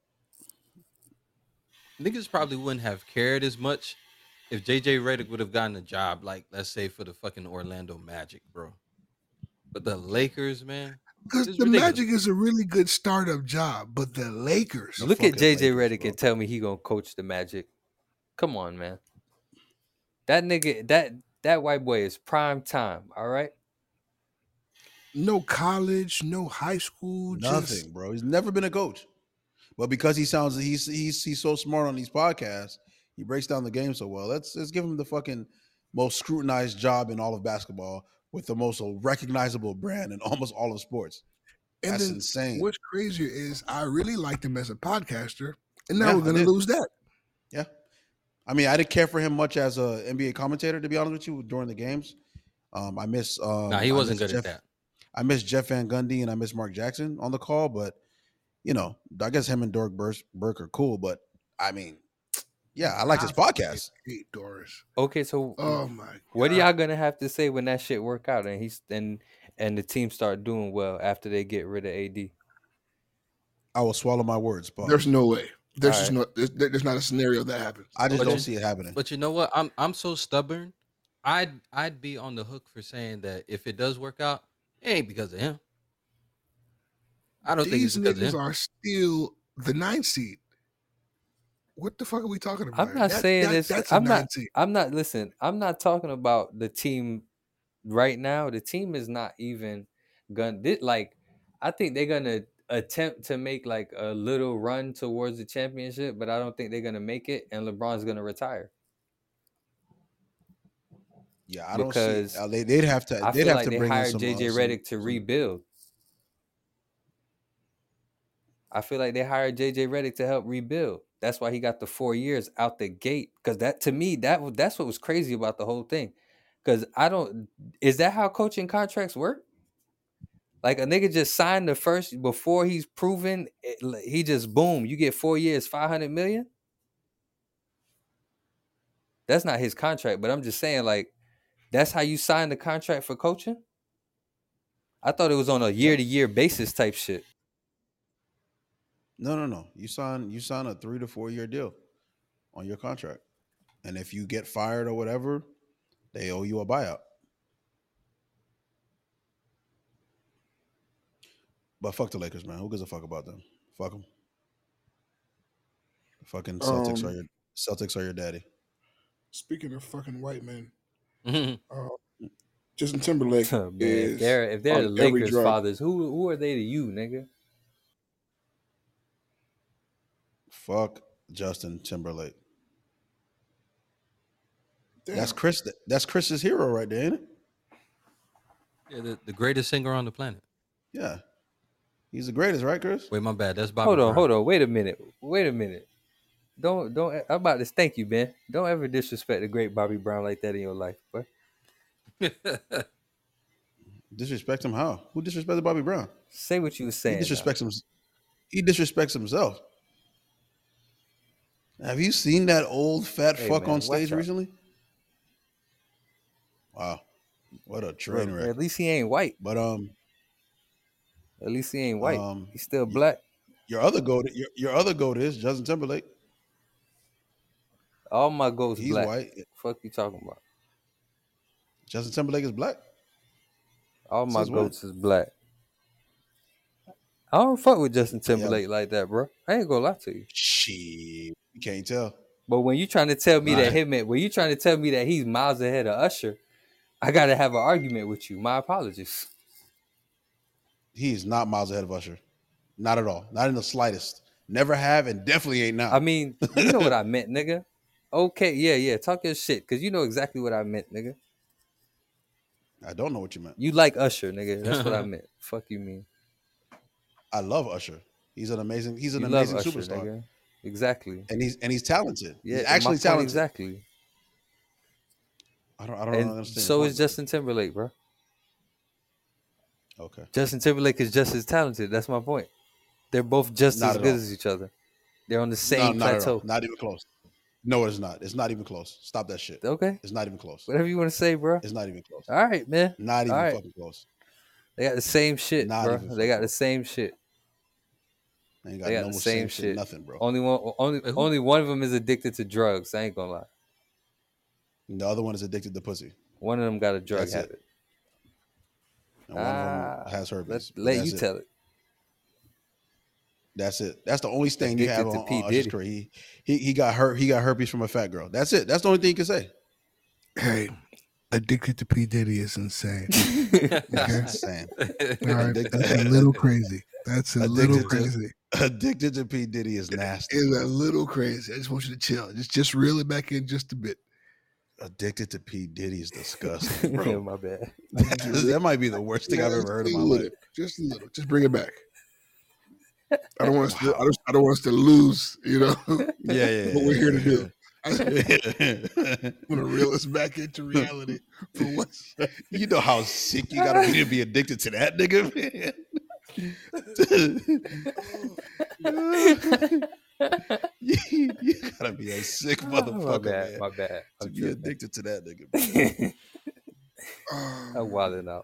Niggas probably wouldn't have cared as much if JJ Redick would have gotten a job, like let's say for the fucking Orlando Magic, bro. But the Lakers, man. Because the Magic is a really good startup job, but the Lakers. Look at JJ Redick and tell me he gonna coach the Magic. Come on, man. That nigga, that white boy is prime time. All right. No college, no high school, nothing, bro. He's never been a coach, but because he's so smart on these podcasts, He breaks down the game so well. Let's give him the fucking most scrutinized job in all of basketball with the most recognizable brand in almost all of sports. And that's then insane. What's crazier is I really liked him as a podcaster, and now we're going to lose that. Yeah. I mean, I didn't care for him much as a NBA commentator, to be honest with you, during the games. I miss. He wasn't good at that. I miss Jeff Van Gundy and I miss Mark Jackson on the call, but I guess him and Doris Burke are cool. But I mean, yeah, I like his podcast. Hate Doris. Okay, so oh my God. What are y'all gonna have to say when that shit work out and the team start doing well after they get rid of AD? I will swallow my words, Paul. There's no way. There's just no. There's not a scenario that happens. I just don't see it happening. But you know what? I'm so stubborn. I'd be on the hook for saying that if it does work out, it ain't because of him. I don't think it's because of him. These niggas are still the 9th seed. What the fuck are we talking about? I'm not saying this. I'm not. Listen, I'm not talking about the team right now. The team is not even gonna like. I think they're gonna attempt to make like a little run towards the championship, but I don't think they're gonna make it, and LeBron's gonna retire. Yeah, I don't see. They'd have to. I they'd feel have like to they bring hired in JJ Redick to rebuild. I feel like they hired JJ Redick to help rebuild. That's why he got the 4 years out the gate. Because that, to me, that's what was crazy about the whole thing. Because is that how coaching contracts work? Like a nigga just signed the first before he's proven, he just boom, you get 4 years, $500 million. That's not his contract, but I'm just saying, like, that's how you sign the contract for coaching. I thought it was on a year-to-year basis type shit. No. You sign a 3 to 4 year deal on your contract, and if you get fired or whatever, they owe you a buyout. But fuck the Lakers, man. Who gives a fuck about them? Fuck them. Fucking Celtics are your daddy. Speaking of fucking white men, Justin Timberlake is if they're the Lakers fathers, who are they to you, nigga? Fuck Justin Timberlake. Damn. That's Chris. That's Chris's hero right there, ain't it? Yeah, the greatest singer on the planet. Yeah, he's the greatest, right, Chris? Wait, my bad. That's Bobby. Hold on. Wait a minute. Don't. I'm about to thank you, Ben. Don't ever disrespect the great Bobby Brown like that in your life, bro. Disrespect him how? Who disrespected Bobby Brown? Say what you were saying. He disrespects himself. Have you seen that old fat fuck on stage recently? Wow, what a train wreck. At least he ain't white. But at least he ain't white. He's still black. Your other goat is Justin Timberlake. All my goats He's black. White. Fuck you talking about? Justin Timberlake is black. All my goats is black. I don't fuck with Justin Timberlake like that, bro. I ain't gonna lie to you. Shit, you can't tell. But when you trying to tell me that he's miles ahead of Usher, I gotta have an argument with you. My apologies. He is not miles ahead of Usher. Not at all. Not in the slightest. Never have and definitely ain't now. I mean, you know what I meant, nigga. Okay, yeah. Talk your shit, because you know exactly what I meant, nigga. I don't know what you meant. You like Usher, nigga. That's what I meant. Fuck you mean. I love Usher. He's an amazing Usher, superstar. Nigga. Exactly. And he's talented. Yeah, he's actually talented. Exactly. I don't understand. So is Justin Timberlake, bro. Okay. Justin Timberlake is just as talented. That's my point. They're both just as good as each other. They're on the same plateau. Not even close. No, it's not. It's not even close. Stop that shit. Okay. It's not even close. Whatever you want to say, bro. It's not even close. All right, man. Not even fucking close. They got the same shit, bro. They got the same shit. They got the same shit. Nothing, bro. Only one of them is addicted to drugs. I ain't gonna lie. And the other one is addicted to pussy. One of them got a drug habit. And one of them has herpes. Let you tell it. That's it. That's the only thing you have on Usher's career. He got herpes from a fat girl. That's it. That's the only thing you can say. Hey, addicted to P. Diddy is insane. That's insane. All right, that's a little crazy. That's a little crazy. Addicted to P. Diddy is nasty. It's a little crazy. I just want you to chill. Just reel it back in just a bit. Addicted to P. Diddy is disgusting, bro. My bad. That might be the worst thing I've ever heard in my life. Just a little. Just bring it back. I don't want us to. I don't want us to lose. Yeah. What we're here to do. I want to reel us back into reality for once. You know how sick you gotta be to be addicted to that nigga, man. You gotta be a sick motherfucker, My bad. to be addicted to that nigga. I'm wilding out.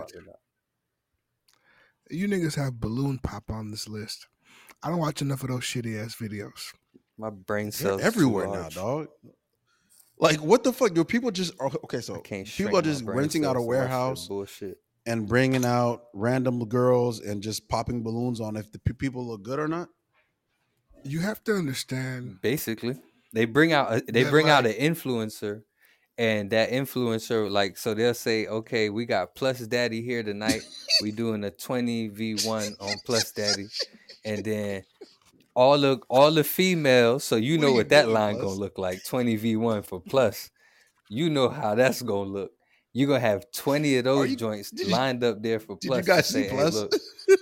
You niggas have balloon pop on this list. I don't watch enough of those shitty ass videos. My brain They're cells everywhere now, dog. Like, what the fuck? Do people just okay? So people are just renting out a warehouse bullshit and bringing out random girls and just popping balloons on if the people look good or not. You have to understand. Basically, they bring out out an influencer, and that influencer, like, so they'll say, okay, we got Plus Daddy here tonight. We doing a 20v1 on Plus Daddy, and then all the females. So you know what that line gonna look like. 20v1 for Plus. You know how that's gonna look. You're gonna have 20 of those joints lined up there for Plus. Did you guys see Plus? Hey,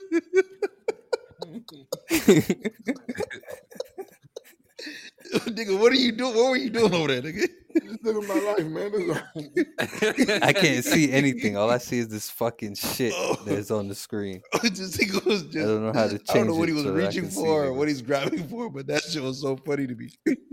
Nigga, what are you doing? What were you doing over there, nigga? Just living my life, man. I can't see anything. All I see is this fucking shit that's on the screen. I don't know how to change it. I don't know what he was so reaching for or what he's grabbing for, but that shit was so funny to me.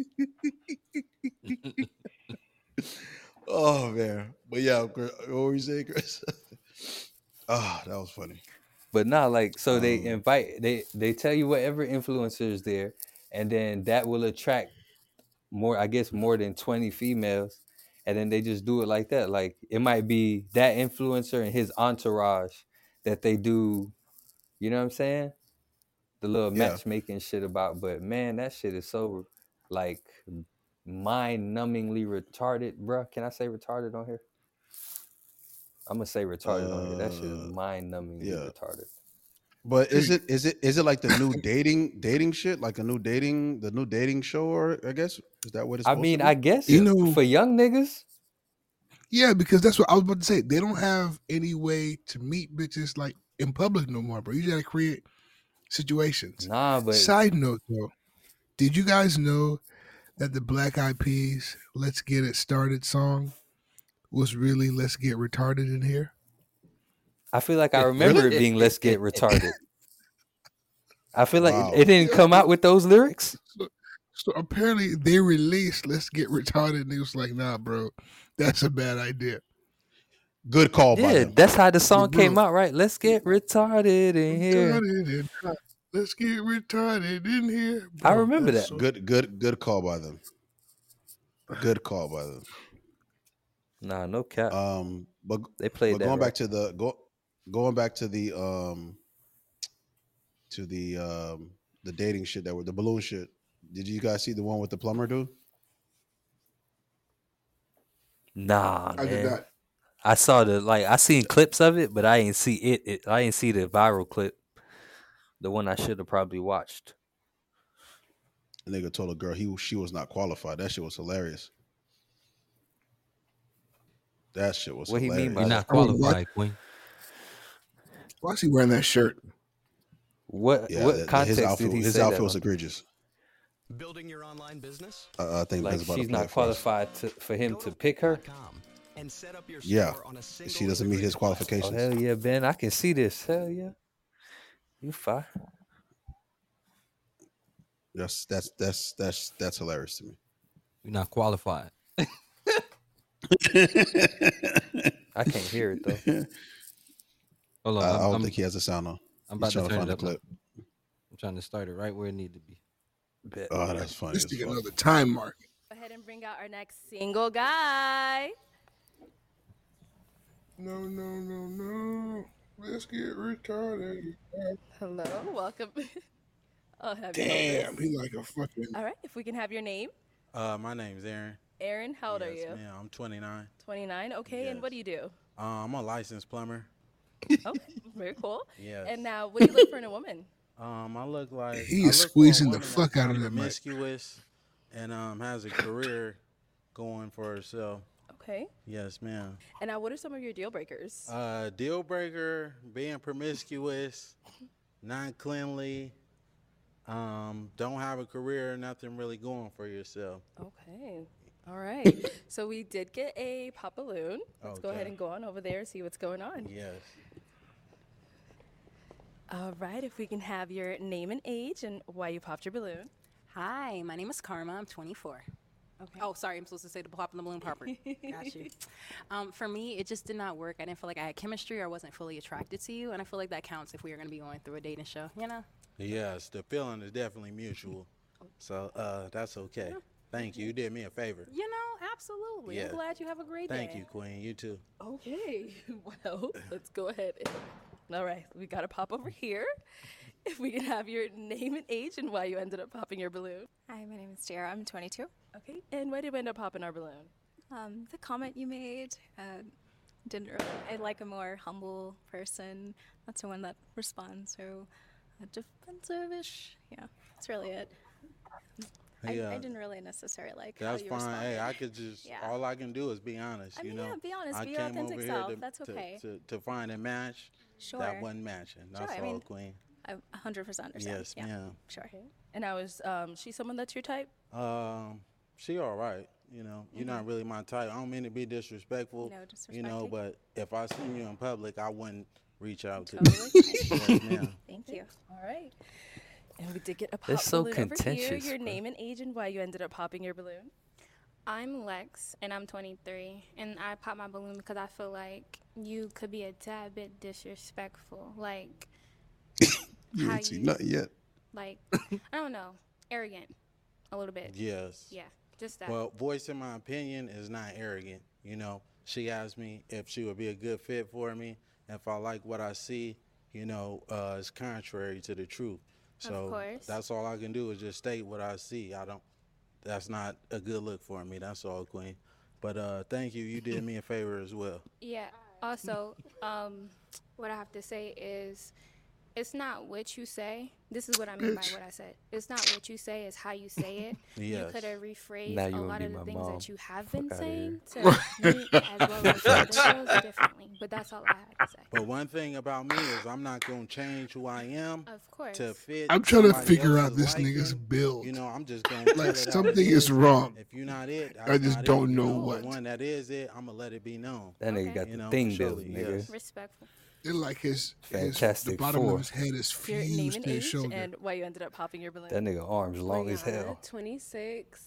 Oh man, but yeah, what were you saying, Chris? Oh, that was funny. But nah, like, so they invite, they tell you whatever influencer is there, and then that will attract more than 20 females, and then they just do it like that. Like, it might be that influencer and his entourage that they do, you know what I'm saying? The little matchmaking shit about, but man, that shit is so, like, mind-numbingly retarded, bro. Can I say retarded on here? I'm gonna say retarded on here. That shit is mind-numbingly retarded. But is it like the new dating shit, like the new dating show, or I guess is that what it's? I mean, I guess know, for young niggas. Yeah, because that's what I was about to say. They don't have any way to meet bitches like in public no more, bro. You gotta create situations. Nah, but side note though, did you guys know that the Black Eyed Peas "Let's Get It Started" song was really "Let's Get Retarded in Here"? I feel like I remember it being "Let's Get Retarded." I feel like it didn't come out with those lyrics. So apparently they released "Let's Get Retarded" and it was like, nah, bro, that's a bad idea. Good call, by them. That's how the song came out, right? Let's get retarded in here. Let's get retarded in here. Bro, I remember that. Good call by them. Good call by them. Nah, no cap. But they played but that. Going right? back to the dating shit that were the balloon shit. Did you guys see the one with the plumber dude? Nah, I did not. I saw I seen clips of it, but I ain't see it. I ain't see the viral clip. The one I should have probably watched. The nigga told a girl she was not qualified. That shit was hilarious. That shit was what hilarious. He mean by You're not qualified, Queen. Why is he wearing that shirt? What context did he say his outfit was egregious. Building your online business? I think like that's about she's not qualified for him to pick her. And set up your Yeah, store on a single she doesn't meet his qualifications. Oh, hell yeah, Ben! I can see this. Hell yeah, you fine. That's hilarious to me. You're not qualified. I can't hear it though. Hold on, I don't think he has a sound on. I'm about to turn find it up. the clip. I'm trying to start it right where it need to be. Oh, that's funny. Let's take another time mark. Go ahead and bring out our next single guy. No. Let's get retarded. Hello, welcome. Oh, damn, he like a fucking. All right, if we can have your name. My name's Aaron. Aaron, how old are you? Yeah, I'm 29. 29, okay, Yes. and what do you do? I'm a licensed plumber. Okay, very cool. Yes. And now, what do you look for in a woman? I look like He I is look for a squeezing the woman fuck that's out of not that mic. promiscuous and has a career going for herself. Okay. Yes, ma'am. And now, what are some of your deal breakers? Deal breaker: being promiscuous, not cleanly, don't have a career, nothing really going for yourself. Okay. All right. So we did get a pop balloon. Let's go ahead Okay. and go on over there and see what's going on. Yes. All right. If we can have your name and age and why you popped your balloon. Hi, my name is Karma. I'm 24. Okay. Oh, sorry, I'm supposed to say the pop in the balloon proper. Got you. For me, it just did not work. I didn't feel like I had chemistry or I wasn't fully attracted to you, and I feel like that counts if we are going to be going through a dating show, you know? Yes, the feeling is definitely mutual. So that's okay. Thank you. You did me a favor. You know, absolutely. Yeah. I'm glad you have a great day. Thank you, Queen. You too. Okay. Well, let's go ahead. All right. We got to pop over here. If we can have your name and age and why you ended up popping your balloon. Hi, my name is Tiara. I'm 22. Okay. And why did we end up popping our balloon? The comment you made didn't really. I like a more humble person, not someone that responds so defensive-ish. Yeah, that's really it. I didn't really necessarily like That's how you fine. responded. Hey, I could just Yeah. all I can do is be honest. I You mean, know, yeah, be honest, I be your came authentic over self. here to, That's okay. to find a match. Sure. That wasn't matching. That's Sure, I all, mean, Queen. I 100% understand. Yes, yeah. ma'am. Sure. Okay. And now, is she someone that's your type? She all right. You know, you're not really my type. I don't mean to be disrespectful. No You know, disrespecting. but if I seen you in public, I wouldn't reach out to Totally. you. Yes, ma'am. Thank you. All right. And we did get a pop It's so balloon over here. contentious, Your bro. name and age and why you ended up popping your balloon. I'm Lex, and I'm 23, and I popped my balloon because I feel like you could be a tad bit disrespectful, like You how ain't seen you- nothing yet. like I don't know, arrogant, a little bit. Yes. Yeah, just that. Well, voicing my opinion is not arrogant. You know, she asked me if she would be a good fit for me. If I like what I see, you know, it's contrary to the truth. So course. that's all I can do is just state what I see. That's not a good look for me. That's all, Queen. But thank you. You did me a favor as well. Yeah. Also, what I have to say is, it's not what you say. This is what I mean by what I said. It's not what you say, it's how you say it. You Yes. could have rephrased Now a you wanna lot be of the my things mom. that you have Fuck been outta saying here. to me as well as other girls differently. But that's all I had to say. But one thing about me is I'm not going to change who I am Of course. to fit. I'm trying to somebody figure out else's this liking. nigga's build. You know, I'm just going to Like, something is wrong. If you're not it, I just not don't it. know You what. The one that is it, I'm going to let it be known. That nigga Okay. got You the know, thing for built, sure, nigga. yes. Respectful. It's like the Fantastic bottom Four. of his head is Your name fused and to his age shoulder. and why you ended up popping your balloon. That nigga arms long as Brianna, hell. 26.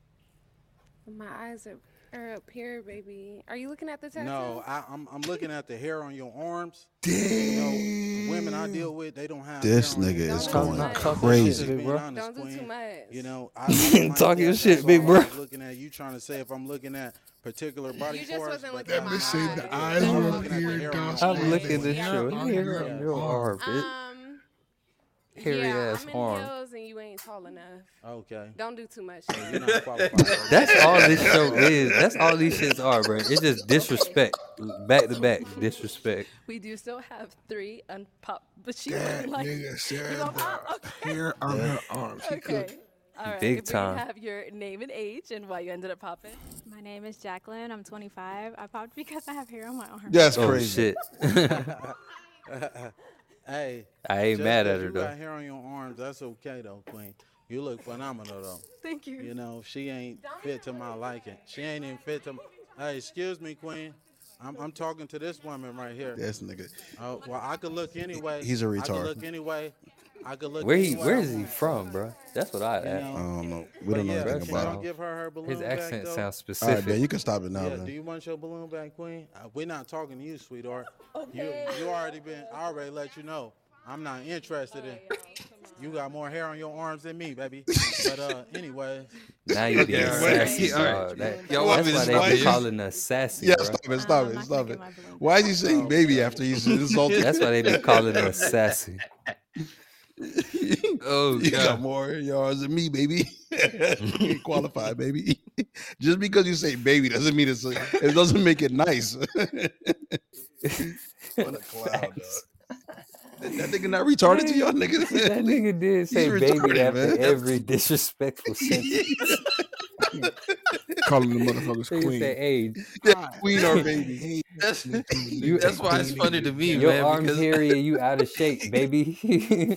My eyes are up here, baby. Are you looking at the tattoo? No, I'm looking at the hair on your arms. Damn. You know, the women I deal with, they don't have This hair on nigga their is arms. Don't going do too much. crazy. Being bro. honest, Don't do too Queen. much. You know, I don't like Talk your that. shit, That's big all bro. I was looking at you trying to say if I'm looking at particular body You just parts. wasn't but looking at That my bitch said the eyes I'm are up looking at the here, hair on dog. your I'm arms. looking at Yeah. your Yeah. hair on your arm, bitch. Hairy yeah, ass I'm in arm. heels and you ain't tall enough. Okay. Don't do too much. You're not qualified. That's all this show is. That's all these shits are, bro. It's just disrespect. Back to back. Disrespect. We do still have 3 unpopped, but she That wasn't like, nigga said you gonna pop? the hair on her arms. He Okay. could. All right. Big if we time. can have your name and age and why you ended up popping. My name is Jacqueline. I'm 25. I popped because I have hair on my arm. That's Oh crazy. shit. Hey, I ain't just mad 'cause at her you though. got hair on your arms, that's okay though, Queen. You look phenomenal though. Thank you. You know, she ain't fit to my liking. She ain't even fit to. Hey, excuse me, Queen. I'm talking to this woman right here. This nigga. Oh, well, I could look anyway. He's a I could retard. look anyway. I could look. Where anyway I is he want. from, bro? That's what I You asked. know? I don't know. We But don't know yeah, anything can about y'all him. give her balloon His back, accent though? sounds All right, specific. man. You can stop it now, Yeah, man. do you want your balloon back, Queen? We're not talking to you, sweetheart. You already been. I already let you know. I'm not interested in. You got more hair on your arms than me, baby. But anyway. Now you being Yeah, right. sassy, All right. dog. That- Y'all want That's me to why stop they be it? calling us sassy, Yeah, bro. stop it, I'm stop not it, gonna stop get it. my balloon Why is he saying baby after he's insulted? That's why they be calling us sassy. Oh You got god. more yards than me, baby. You ain't qualified, baby. Just because you say baby doesn't mean it doesn't make it nice. What a clown, dog. That That nigga not retarded to y'all niggas. That nigga did say He's baby retarded, after man. every disrespectful sentence. Calling the motherfuckers Nigga queen. say, hey, Yeah, queen or baby. That's why it's funny to me, your man. arms Because hairy and you out of shape, baby.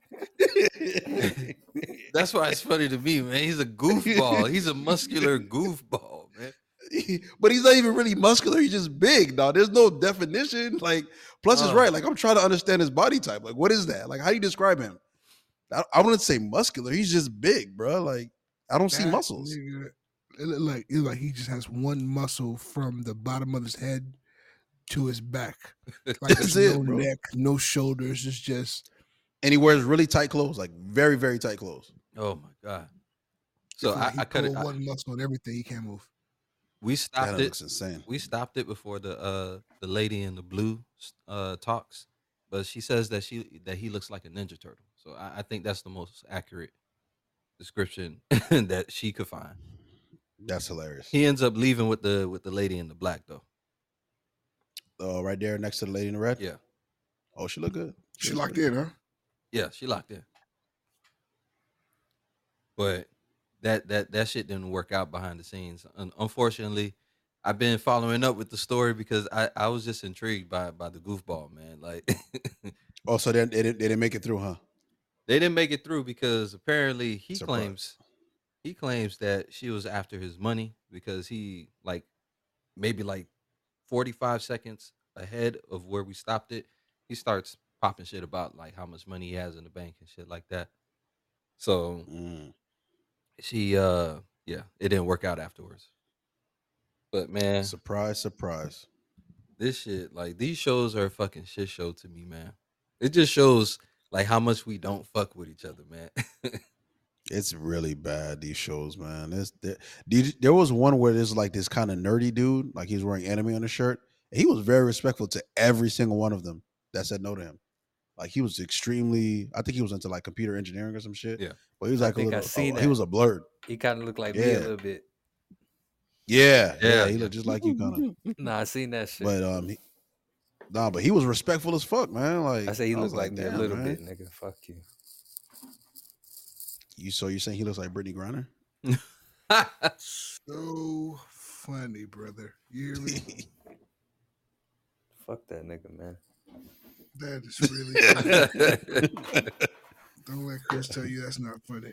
that's why it's funny to me, man. He's a goofball. He's a muscular goofball, man. But he's not even really muscular. He's just big, dog. There's no definition. Like, plus it's right. Like, I'm trying to understand his body type. Like, what is that? Like, how do you describe him? I wouldn't say muscular. He's just big, bro. Like, I don't see That muscles. nigga, it look like he just has one muscle from the bottom of his head to his back. Like That's there's it, no bro. neck, no shoulders. It's just And he wears really tight clothes, like very, very tight clothes. Oh my god! So he I cut it. pulled one muscle and everything. He can't move. We That stopped it. looks insane. We stopped it before the lady in the blue talks, but she says that he looks like a Ninja Turtle. So I think that's the most accurate description that she could find. That's hilarious. He ends up leaving with the lady in the black though. Right there next to the lady in the red. Yeah, Oh, she look good. She looks locked good. in, huh? yeah, she locked in. But that shit didn't work out behind the scenes. Unfortunately, I've been following up with the story because I was just intrigued by the goofball, man. Like Oh, so they didn't make it through, huh? they didn't make it through because apparently he Surprise. claims that she was after his money because he maybe 45 seconds ahead of where we stopped it, he starts popping shit about like how much money he has in the bank and shit like that. So she it didn't work out afterwards. But man, Surprise, surprise. this shit, like these shows are a fucking shit show to me, man. It just shows like how much we don't fuck with each other, man. It's really bad, these shows, man. There was one where there's like this kind of nerdy dude, like he's wearing anime on his shirt. And he was very respectful to every single one of them that said no to him. Like he was extremely, I think he was into like computer engineering or some shit. Yeah. But he was I like think I seen he that. was a blurred. He kind of looked like me Yeah. a little bit. Yeah, he looked just like you kind of. Nah, I seen that shit. But but he was respectful as fuck, man. Like I say he was looked like me a damn, little man. bit, nigga. Fuck you. You're saying he looks like Brittany Griner? So funny, brother. You hear me? Fuck that nigga, man. That is really funny. Don't let Chris tell you that's not funny.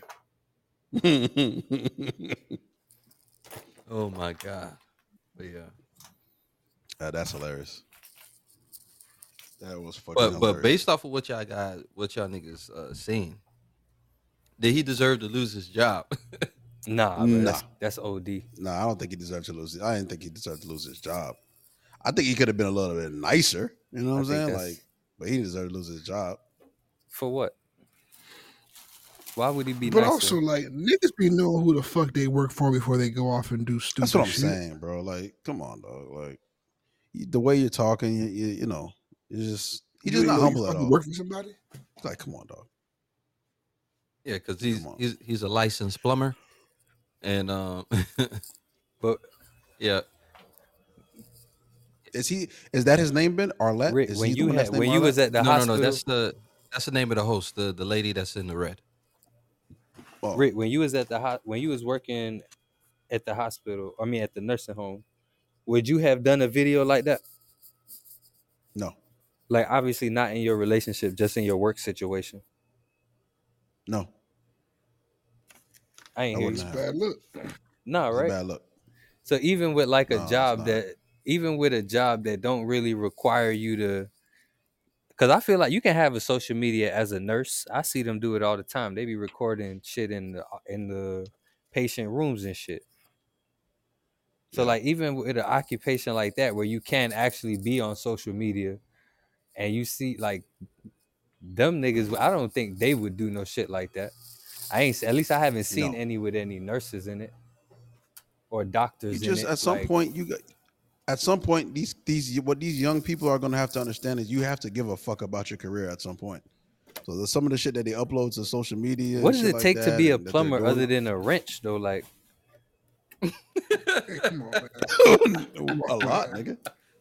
Oh my god. But yeah. That's hilarious. That was fucking But hilarious. based off of what y'all niggas seen, did he deserve to lose his job? Nah, bro, Nah. that's OD. I don't think he deserved to lose it. I didn't think he deserved to lose his job. I think he could have been a little bit nicer. You know what I'm I think saying? that's- Like, but he deserved to lose his job. For what? Why would he be But nicer? also, like, niggas be knowing who the fuck they work for before they go off and do stupid That's what I'm shit. saying, bro. Like, come on, dog. Like, the way you're talking, you know, he's You just ain't not know you humble at fucking all. work for somebody? It's like, come on, dog. Yeah, because he's a licensed plumber, and but yeah, Is that his name, Ben Arlette? Rick, Is when he the you one that's had when named you Arlette? was at the hospital, no, that's the name of the host, the lady that's in the red. Oh. Rick, when you was at the when you was working at the hospital, I mean at the nursing home, would you have done a video like that? No. Like obviously not in your relationship, just in your work situation. No. I ain't I hear wouldn't you. have. Bad look. No, It's a right? bad look. So even with like a No, it's job not. that, even with a job that don't really require you to, because I feel like you can have a social media as a nurse. I see them do it all the time. They be recording shit in the patient rooms and shit. So like even with an occupation like that, where you can actually be on social media, and you see like them niggas, I don't think they would do no shit like that. At least I haven't seen No. any with any nurses in it or doctors You just in it. at some like, point at some point these what these young people are gonna have to understand is you have to give a fuck about your career at some point. So there's some of the shit that they upload to social media. what and does shit it like take to that be a and that they're plumber doing. other than a wrench though? Like, Hey, come on, man. A lot, nigga.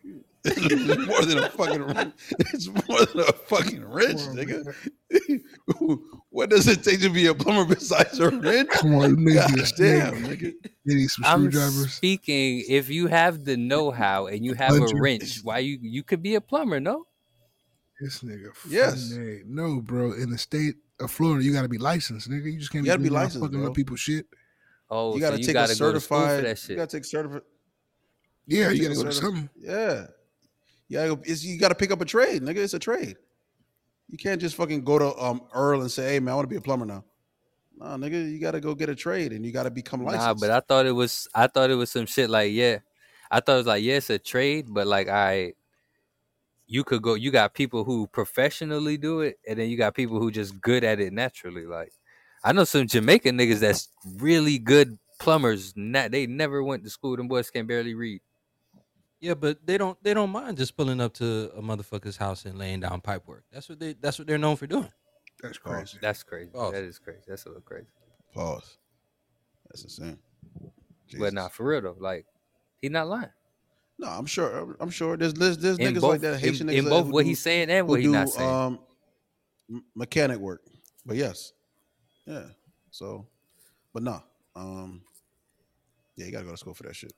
It's more than a fucking. It's more than a fucking wrench, nigga. What does it take to be a plumber besides a wrench? Come on, you God niggas. damn, nigga. You need some I'm screwdrivers. speaking. If you have the know-how and you have a Bunch of- wrench, why you could be a plumber? No. This nigga. Yes. funny. No, bro. In the state of Florida, you got to be licensed, nigga. You just can't You gotta be going around licensed, fucking bro. up people's shit. Oh, You so gotta you take gotta a go to school for certified. that You shit. gotta take certified. Yeah, you take got to a go to certi- something. Yeah. You got to pick up a trade, nigga. It's a trade. You can't just fucking go to Earl and say, "Hey man, I want to be a plumber now." Nah, nigga, you got to go get a trade and you got to become licensed. Nah, but I thought it was some shit like I thought it was like it's a trade, but like you could go. You got people who professionally do it, and then you got people who just good at it naturally. Like I know some Jamaican niggas that's really good plumbers. They never went to school. Them boys can barely read. Yeah, but they don't mind just pulling up to a motherfucker's house and laying down pipe work. That's what they're known for doing. That's crazy. That's crazy. Pause. That is crazy. That's a little crazy. Pause. That's insane. But nah, for real though, like he not lying. No, I'm sure. I'm sure. There's niggas both- like that. Haitian in niggas both who what do- he's saying and who what he's do, not saying. Mechanic work, but yes, yeah. So, but no, yeah, you gotta go to school for that shit.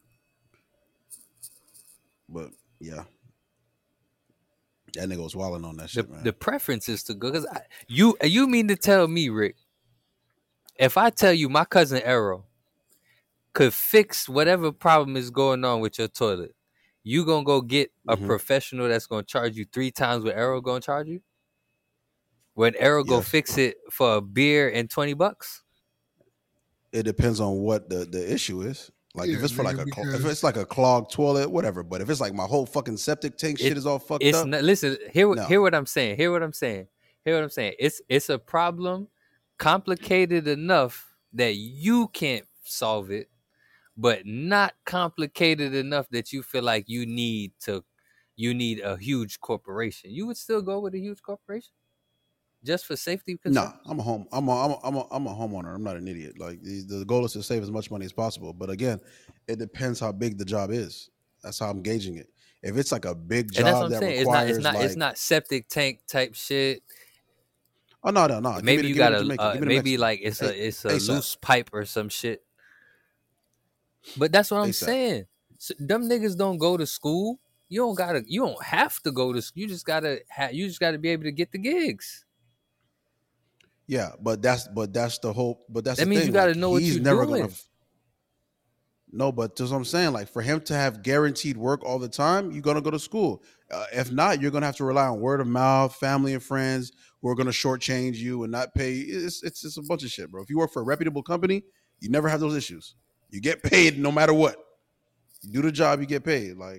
But yeah, that nigga was wilding on that shit, man. The preference is to go because you mean to tell me, Rick, if I tell you my cousin Errol could fix whatever problem is going on with your toilet, you gonna go get a professional that's gonna charge you 3 times what Errol gonna charge you? When Errol go fix it for a beer and $20? It depends on what the issue is. Like if Yeah, it's for like nigga, if it's like a clogged toilet, whatever. But if it's like my whole fucking septic tank shit is all fucked It's up. not, listen, hear No. what I'm saying. Hear what I'm saying. It's a problem complicated enough that you can't solve it, but not complicated enough that you feel like you need a huge corporation. You would still go with a huge corporation just for safety concerns? No, I'm a homeowner. I'm not an idiot. Like the goal is to save as much money as possible. But again, it depends how big the job is. That's how I'm gauging it. If it's like a big job And that's what I'm that saying. requires It's not septic tank type shit. Oh no. Maybe you got a maybe like it's a ASAP. loose pipe or some shit. But that's what I'm ASAP. saying. So, them niggas don't go to school. You don't have to go to school. You just gotta be able to get the gigs. Yeah, but that's the whole. But that's That the means thing. you gotta like, know what he's you're never doing. Gonna, no, but that's what I'm saying. Like for him to have guaranteed work all the time, you're gonna go to school. If not, you're gonna have to rely on word of mouth, family and friends who are gonna shortchange you and not pay. It's a bunch of shit, bro. If you work for a reputable company, you never have those issues. You get paid no matter what. You do the job, you get paid. Like,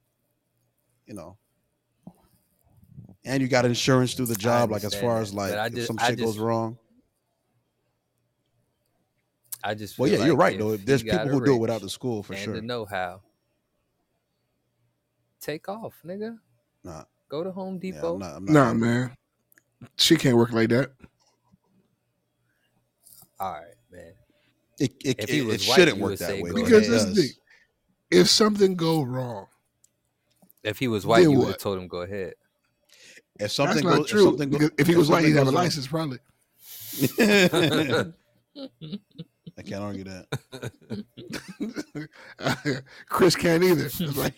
and you got insurance through the job. Like as far as like if some shit goes wrong. I just Well, feel yeah, you're like right though. if There's you got people a who do it wrench without the school for and sure. the know-how. Take off, nigga. Nah. Go to Home Depot. Nah, man. She can't work like that. All right, man. It he was white, shouldn't you work would that say way. go but Because it this does. thing, if something go wrong, If he was white, Then you would have what? told him go ahead. If that's something not goes, true. if something Because if he was white, something he'd have a goes wrong- license probably. I can't argue that. Chris can't either. It's like-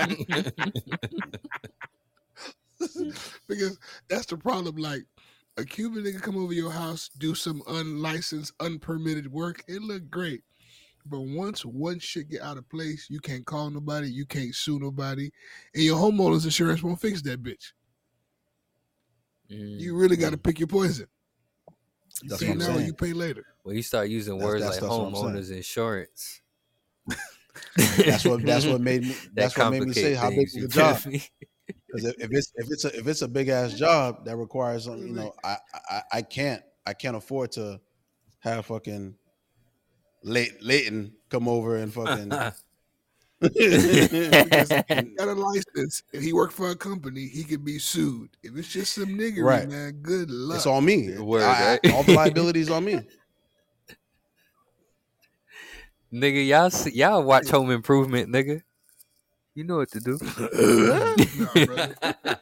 because that's the problem. Like a Cuban nigga come over your house, do some unlicensed, unpermitted work, it look great. But once one shit get out of place, you can't call nobody, you can't sue nobody, and your homeowner's insurance won't fix that bitch. You really got to pick your poison. You That's pay what I'm now, or saying. you pay later. When you start using words like that's what I'm saying. homeowners insurance, That's what made me. That's what made me say how big things, is you the job. feel me? Because if it's a big ass job that requires something, I can't afford to have fucking Leighton come over and fucking. Because if he got a license and he worked for a company, he could be sued. If it's just some niggery, Right. man, good luck. It's on me. Word, right? All the liabilities on me. Nigga, y'all watch Home Improvement, nigga. You know what to do. No, brother.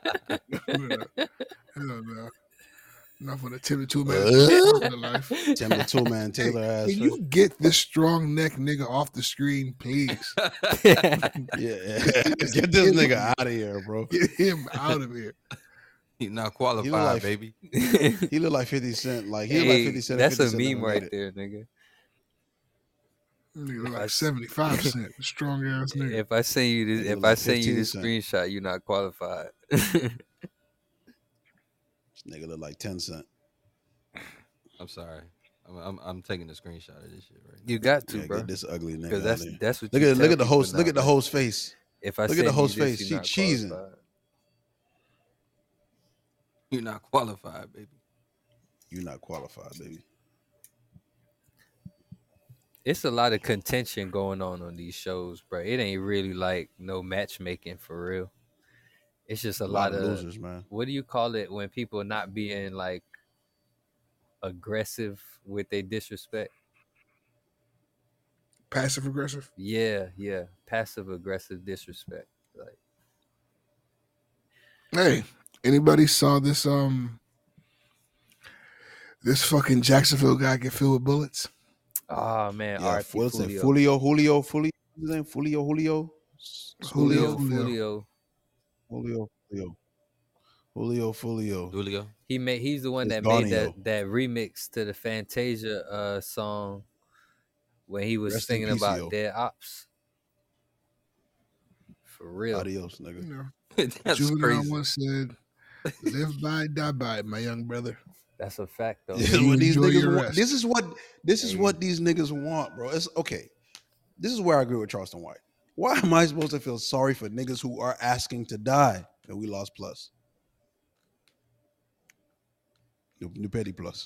Hell no. Not for the Tim the Tool Man life. Tim the Tool Man Taylor ass. Can you get this strong neck nigga off the screen, please? Yeah. Get this nigga out of here, bro. Get him out of here. He's not qualified, baby. He look like 50 Cent. Like he look like 50 Cent. That's 50 a Cent meme right there, nigga. Nigga look like 75%. Strong ass nigga. If I send you this, Nigga if look I like send you 15 this cent. screenshot, you're not qualified. Nigga look like 10 Cent. I'm sorry. I'm taking a screenshot of this shit right now. You got to, Yeah, bro. get this ugly nigga. Because out of here. that's what. Look you at tell the people host. Look now, at the like, host face. If I Look at send the you host this, face. you're She not cheesing. qualified. You're not qualified, baby. You're not qualified, baby. It's a lot of contention going on these shows, bro. It ain't really like no matchmaking for real. It's just a lot of losers, man. What do you call it when people not being like aggressive with their disrespect? Passive aggressive? Yeah. Passive aggressive disrespect. Like, Hey, anybody saw this this fucking Jacksonville guy get filled with bullets? oh man, Yeah, RP what's it? Julio. Julio. His name Julio. He's the one It's that made Donio. that remix to the Fantasia song when he was Rest in singing peace, about yo. dead ops. For real. Adios, nigga. You know, That's Juvenile crazy. once said, "Live by, die by, my young brother." That's a fact though. This is You what these enjoy niggas your want. rest. This is what these niggas want, bro. It's okay. This is where I agree with Charleston White. Why am I supposed to feel sorry for niggas who are asking to die and we lost plus? New petty plus.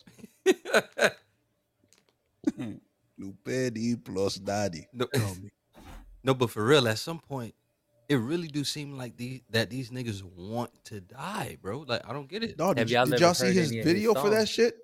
New petty plus daddy. No, but for real, at some point, it really do seem like these niggas want to die, bro. Like I don't get it. Dog, Have did y'all did never y'all see heard his any of his video for that songs? shit?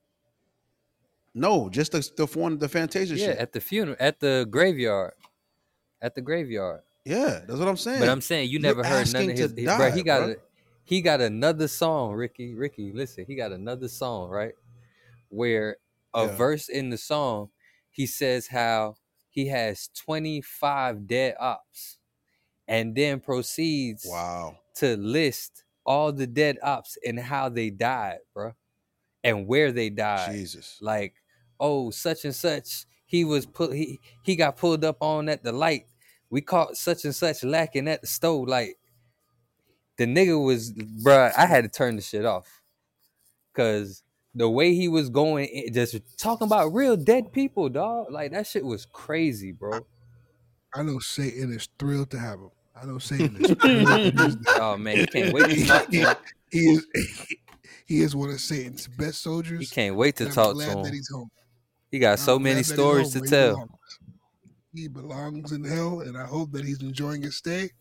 No, just the Fantasia Yeah, shit. at the funeral, at the graveyard. At the graveyard. Yeah, that's what I'm saying. But I'm saying you You're never heard none asking of to his. die, Bro, bro. he got another song, Ricky. Listen, he got another song, right? Where a Yeah. verse in the song, he says how he has 25 dead ops, and then proceeds Wow. to list all the dead ops and how they died, bro, and where they died. Jesus. Like, oh, such and such, he got pulled up on at the light. We caught such and such lacking at the stove. Like, the nigga was, bruh, I had to turn the shit off. Cause the way he was going, just talking about real dead people, dog. Like, that shit was crazy, bro. I know Satan is thrilled to have him. I know Satan is thrilled that he's there. Oh man, he can't wait to talk to him. He is one of Satan's best soldiers. He can't wait to and I'm talk to glad him. that he's home. He got so I'm many glad that he's stories to home where tell. belongs. He belongs in hell, and I hope that he's enjoying his stay.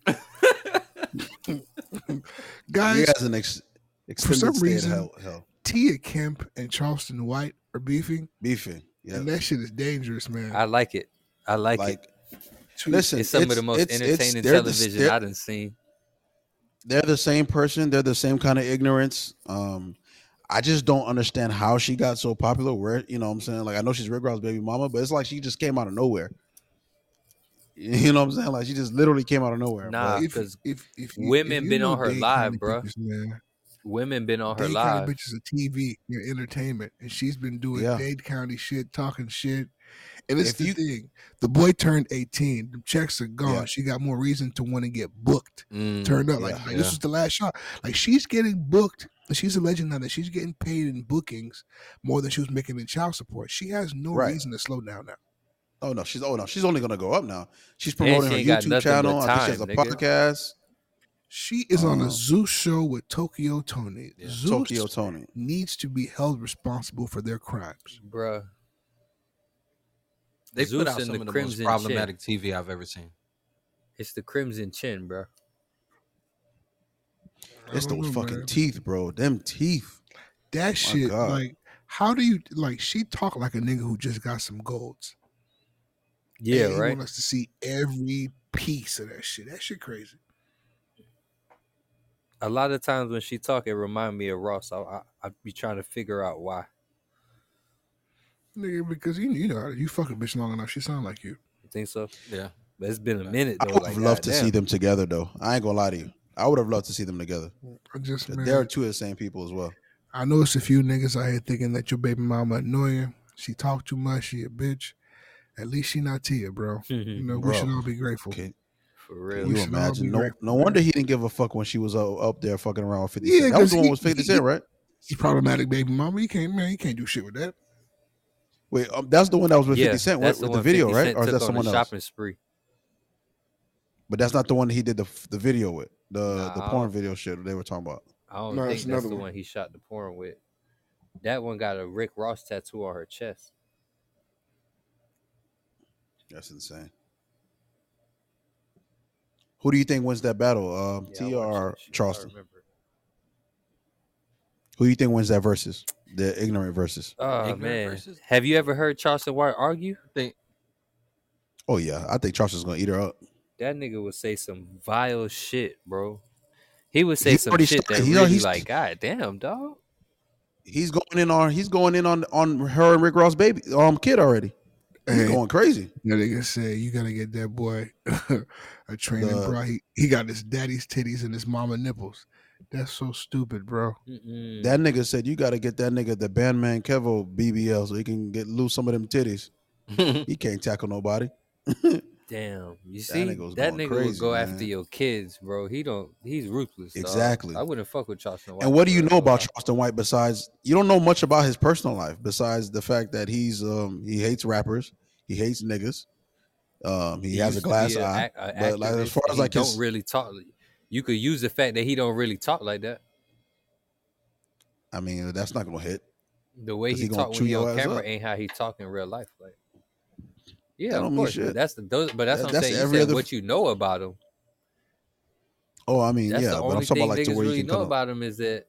Guys, He has an for some extended stay reason, at hell. Tia Kemp and Charleston White are beefing, Yeah. and that shit is dangerous, man. I like it. I like it. Listen, It's some of the most entertaining television I done seen. They're the same person. They're the same kind of ignorance. I just don't understand how she got so popular. Where, you know what I'm saying? Like, I know she's Rick Ross's baby mama, but it's like she just came out of nowhere. You know what I'm saying? Like, she just literally came out of nowhere. Nah, bro. because if women you been know on her Dade live, County bro. bitches, man, Women been on her Dade live. County bitches are TV, they're entertainment, and she's been doing Yeah. Dade County shit, talking shit. And it's If the you- thing. The boy turned 18. The checks are gone. Yeah. She got more reason to want to get booked. Turned up. Like, Yeah. like this was the last shot. Like, she's getting booked. She's alleging now that she's getting paid in bookings more than she was making in child support. She has no Right. reason to slow down now. Oh no, she's only gonna go up now. She's And promoting she her ain't got YouTube nothing channel. but I think she has a time, nigga. podcast. She is on a Zeus show with Tokyo Tony. Zeus Tokyo Tony. needs to be held responsible for their crimes. Bruh. They Zeus put out and some the of the most Crimson problematic TV I've ever seen. It's the Crimson Chin, bro. It's don't those know, fucking man. teeth, bro. Them teeth. That shit, God. like, how do you, like, she talk like a nigga who just got some golds. Yeah, And he right. want us to see every piece of that shit. That shit crazy. A lot of times when she talk, it remind me of Ross. I be trying to figure out why. Nigga, because you know you fuck a bitch long enough, she sound like you. You think so? Yeah. But it's been a minute I though. would Like, have loved to goddamn. see them together, though. I ain't gonna lie to you. I would have loved to see them together. They're two of the same people as well. I know it's a few niggas out here thinking that your baby mama annoying. She talk too much. She a bitch. At least she not Tia, bro. You know, we should all be grateful. For real. Can you imagine? No wonder he didn't give a fuck when she was up there fucking around with 50 Yeah, Cent. That was the 'cause one with 50 Cent, right? He's problematic baby mama. You can't do shit with that. Wait, that's the one that was with 50 Cent that's with the the one video, 50 right? Cent Or is took that on someone the else? shopping spree. But that's not the one he did the video with. The Nah, I porn don't- video shit they were talking about. I don't No, think it's that's another the one. one he shot the porn with. That one got a Rick Ross tattoo on her chest. That's insane. Who do you think wins that battle? Yeah, I Tia watched or that shit. I Charleston? remember. Who do you think wins that versus? The ignorant versus. Oh Ignorant man, versus? have you ever heard Charleston White argue? Oh yeah, I think Charleston's gonna eat her up. That nigga would say some vile shit, bro. He would say He's some already shit started- that he- really he's- like, God damn, dog. He's going in on her and Rick Ross baby kid already. He's going crazy. That nigga said you gotta get that boy a training The- bra. He got his daddy's titties and his mama nipples. That's so stupid, bro. That nigga said you got to get that nigga the Bandman Kevo BBL so he can get loose some of them titties. He can't tackle nobody. Damn, you That see, nigga was that going nigga would crazy, go man. after your kids, bro. He's ruthless. Dog. Exactly. I wouldn't fuck with Charleston White. And what do you for know real, about dog. Charleston White besides you don't know much about his personal life besides the fact that he hates rappers, he hates niggas, he has a used to glass be eye. But like, as activist, far as he like don't his, really talk. You could use the fact that he don't really talk like that. I mean, that's not gonna hit. The way 'Cause he gonna talk chew when he your on ass camera up. ain't how he talk in real life. Like, That yeah, don't of mean course. shit. But that's what I'm That's saying. You every said other- what you know about him. Oh, I mean, That's yeah, the but I'm only talking thing about like to niggas where you really can know come up. about him is that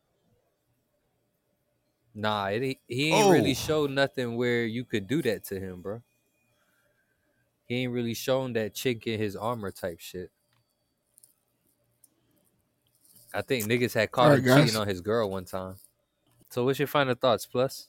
he ain't really Oh. showed nothing where you could do that to him, bro. He ain't really shown that chink in his armor type shit. I think niggas had caught All right, him guys. cheating on his girl one time. So what's your final thoughts, Plus?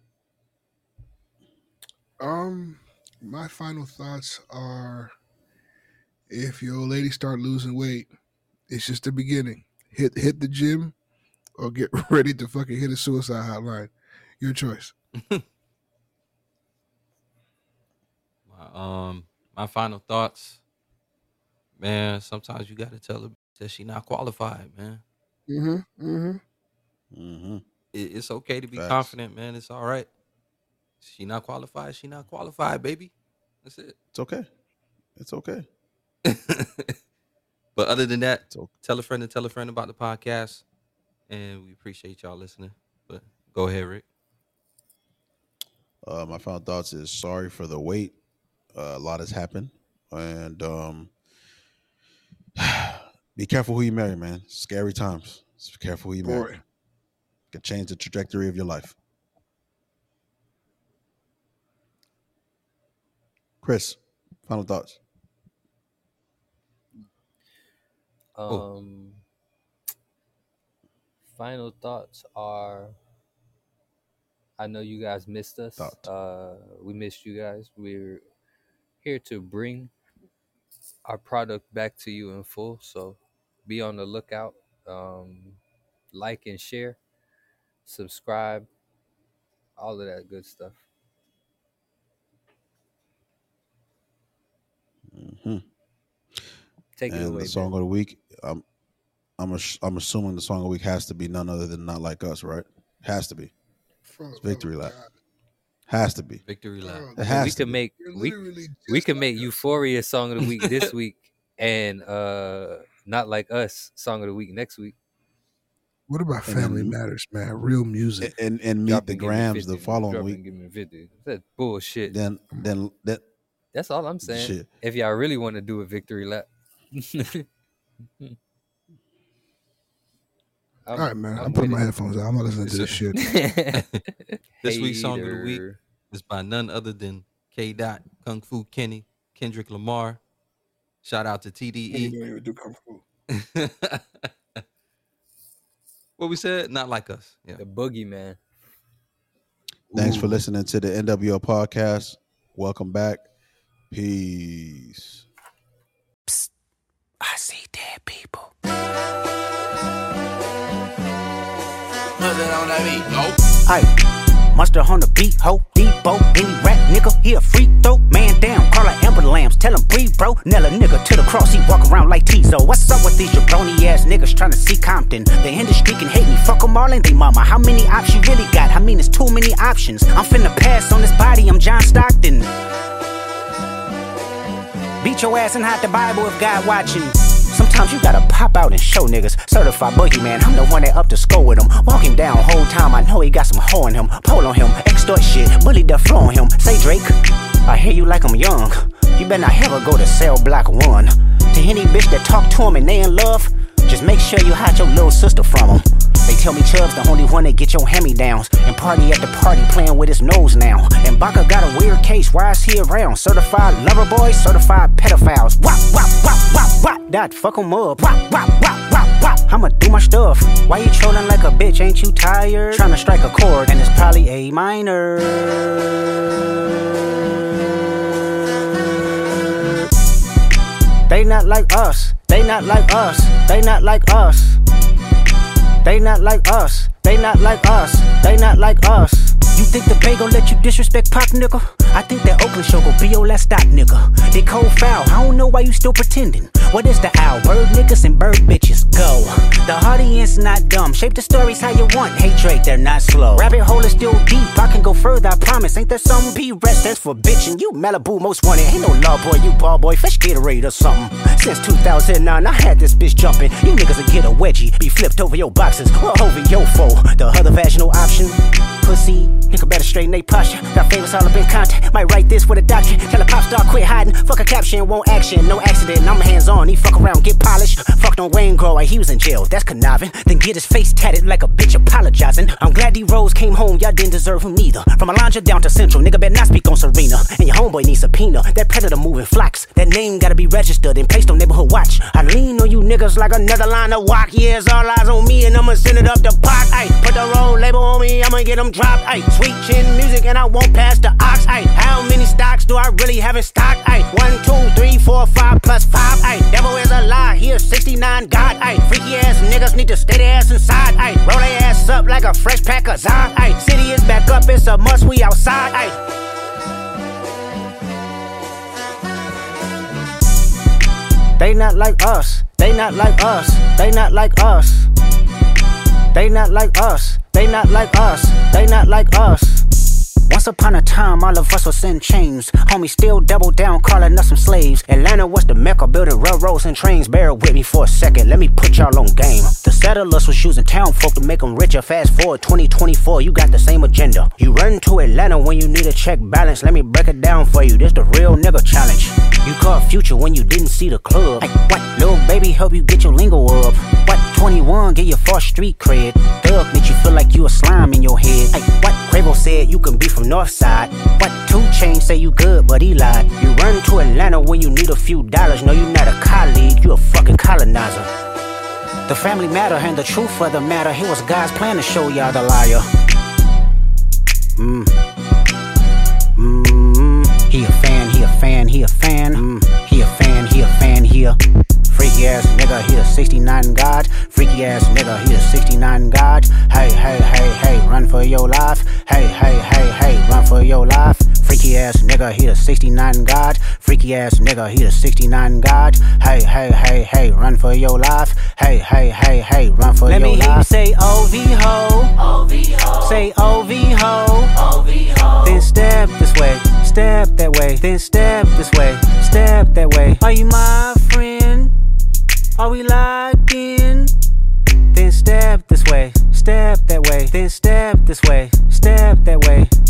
My final thoughts are: if your old lady start losing weight, it's just the beginning. Hit the gym, or get ready to fucking hit a suicide hotline. Your choice. My final thoughts, man. Sometimes you gotta tell her that she not qualified, man. It's okay to be Facts. confident, man. It's all right. She not qualified. She not qualified, baby. That's it. It's okay. It's okay. But other than that, tell a friend and tell a friend about the podcast, and we appreciate y'all listening. But go ahead, Rick. My final thoughts is sorry for the wait. A lot has happened, and be careful who you marry, man. Scary times. Be careful who you marry. Boy. Could change the trajectory of your life. Chris, final thoughts. Final thoughts are, I know you guys missed us. We missed you guys. We're here to bring our product back to you in full. So be on the lookout. Like and share, subscribe, all of that good stuff. Take it And away, the song of the week. I'm assuming the song of the week has to be none other than "Not Like Us," right? Has to be. It's Victory Lap. Has to be. Victory Lap. It has we to could be. make we could make Euphoria song of the week this week, and Not Like Us song of the week next week. What about And Family then- Matters, man? Real music. And meet Drop the and give me Grams 50, the following drop week. and give me 50. That's bullshit. Then that. That's all I'm saying. Shit. If y'all really want to do a victory lap. All right, man. I'm putting my headphones on. I'm not listening to this shit. This week's song of the week Hater. is by none other than K. Dot, Kung Fu Kenny, Kendrick Lamar. Shout out to Nigga TDE. don't even do Kung Fu. What we said? Not like us. Yeah. The boogeyman. Thanks for listening to the NWO podcast. Welcome back. Peace. Psst. I see dead people. On that beat, go. Aye, Mustard on the beat, ho, Debo, any rap nigga, he a free throw, man down, call like Amber Lambs, tell him breathe, bro, nail a nigga to the cross, he walk around like Tizo. What's up with these jabroni ass niggas trying to see Compton? The industry can hate me, fuck them all and they mama. How many options you really got? I mean, it's too many options. I'm finna pass on this body, I'm John Stockton. Beat your ass and hide the Bible if God watching. Sometimes you gotta pop out and show niggas. Certified boogeyman, I'm the one that up to score with him. Walk him down whole time, I know he got some hoe in him. Pole on him, extort shit, bully the flow on him. Say Drake, I hear you like I'm young. You better not ever go to cell block 1. To any bitch that talk to him and they in love, just make sure you hide your little sister from him. They tell me Chubb's the only one that get your hand-me-downs and party at the party playing with his nose now. And Baka got a weird case, why is he around? Certified lover boys, certified pedophiles. Wop, wop, wop, wop, wop. That fuck him up. Wop, wop, wop, wop, wop. I'ma do my stuff. Why you trolling like a bitch? Ain't you tired? Trying to strike a chord and it's probably A minor. They not like us. They not like us. They not like us. They not like us, they not like us, they not like us. You think the Bay gon' let you disrespect Pac, nigga? I think that Oakland show gon' be your last stop, nigga. They cold foul, I don't know why you still pretending. What is the owl? Bird niggas and bird bitches, go. The audience not dumb, shape the stories how you want. Hey Drake, they're not slow. Rabbit hole is still deep, I can go further, I promise. Ain't there some P-Rest that's for bitchin'? You Malibu most wanted, ain't no law boy, you ball boy, fresh Gatorade or something. Since 2009, I had this bitch jumping. You niggas will get a wedgie, be flipped over your boxes, or over your foe. The other vaginal option, pussy, nigga better straighten they posture. Got favorites all up in contact, might write this with a doctor. Tell a pop star quit hiding, fuck a caption, won't action. No accident, I'm hands on, he fuck around, get polished. Fucked on Wayne Grow, he was in jail, that's conniving. Then get his face tatted like a bitch apologizing. I'm glad D-Rose came home, y'all didn't deserve him neither. From Alondra down to Central, nigga better not speak on Serena. And your homeboy needs subpoena, that predator moving flocks. That name gotta be registered and placed on neighborhood watch. I lean on you niggas like another line of walk. Yeah, it's all eyes on me and I'ma send it up the pot. Ay, put the road label on me, I'ma get them dropped. Ay, sweet chin music and I won't pass the ox. Ay, how many stocks do I really have in stock? Ay, 1, 2, 3, 4, 5 plus 5. Ay, devil is a lie, here's 69 God. Ay, freaky ass niggas need to stay their ass inside. Ay, roll their ass up like a fresh pack of Zod. Ay, city is back up, it's a must, we outside. Ay. They not like us, they not like us, they not like us. They not like us, they not like us, they not like us. Once upon a time, all of us was in chains. Homie still double down, calling us some slaves. Atlanta was the mecca, building railroads and trains. Bear with me for a second, let me put y'all on game. The settlers was using town folk to make them richer. Fast forward 2024, you got the same agenda. You run to Atlanta when you need a check balance. Let me break it down for you, this the real nigga challenge. You caught Future when you didn't see the club. Ay, what, little baby help you get your lingo up? What, 21 get your 4th street cred? Thug make you feel like you a slime in your head. Ay, what, Quavo said you can be from Northside. What, 2 Chainz say you good but he lied. You run to Atlanta when you need a few dollars. No, you not a colleague, you a fucking colonizer. The family matter and the truth of the matter. Here was God's plan to show y'all the liar. He a fan, he a fan, he a fan. He a fan, he a fan, he a freaky ass nigga, he a 69 God. Freaky ass nigga, he a 69 God. Hey, hey, hey, hey, run for your life. Hey, hey, hey, hey, run for your life. Freaky ass nigga, he a 69 God. Freaky ass nigga, he a 69 God. Hey, hey, hey, hey, run for your life. Hey, hey, hey, hey, run for your life. Let me hear you say OV-ho. OV-ho. Say OV-ho. OV-ho. Then step this way, step that way. Then step this way, step that way. Are you my friend? Are we locked in? Then step this way, step that way. Then step this way, step that way.